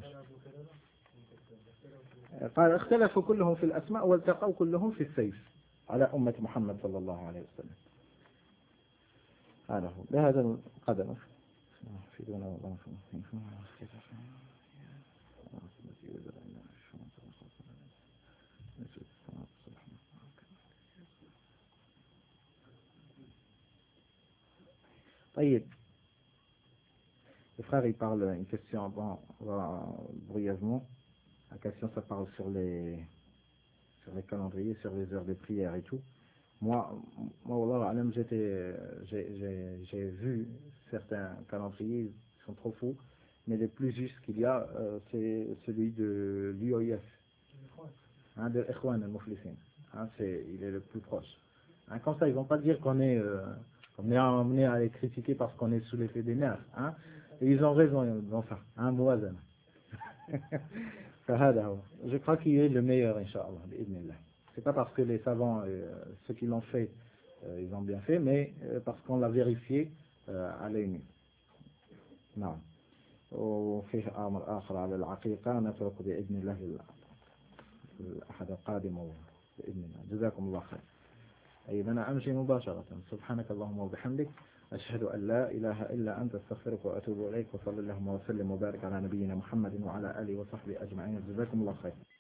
قال اختلفوا كلهم في الأسماء والتقوا كلهم في السيف على أمة محمد صلى الله عليه وسلم. هذا هو بهذا القدر. في دون الله طيب. Le frère il parle une question, bon, on va brièvement. La question ça parle sur les calendriers, sur les heures de prière et tout. Moi, wallah, j'ai vu certains calendriers, ils sont trop fous, mais le plus juste qu'il y a, c'est celui de l'UOIF, de l'Ikhwan al-Muflisin. Il est le plus proche. Comme ça, ils ne vont pas dire qu'on est amené à les critiquer parce qu'on est sous l'effet des nerfs. Et ils ont raison dans ça. Mouazan. Je crois qu'il est le meilleur, Inch'Allah, bi'idhnillah. C'est pas parce que les savants, ceux qui l'ont fait, ils ont bien fait, mais parce qu'on l'a vérifié à l'œil nu. نعم. وفيه أمر آخر على العقيقة نترك بإذن الله الأحد القادم بإذن الله. جزاكم الله خير. أيضا أنا أمشي مباشرة. سبحانك اللهم وبحمدك أشهد أن لا إله إلا أنت استغفرك وأتوب إليك وصلى اللهم وسلم وبارك على نبينا محمد وعلى آله وصحبه أجمعين. جزاكم الله خير.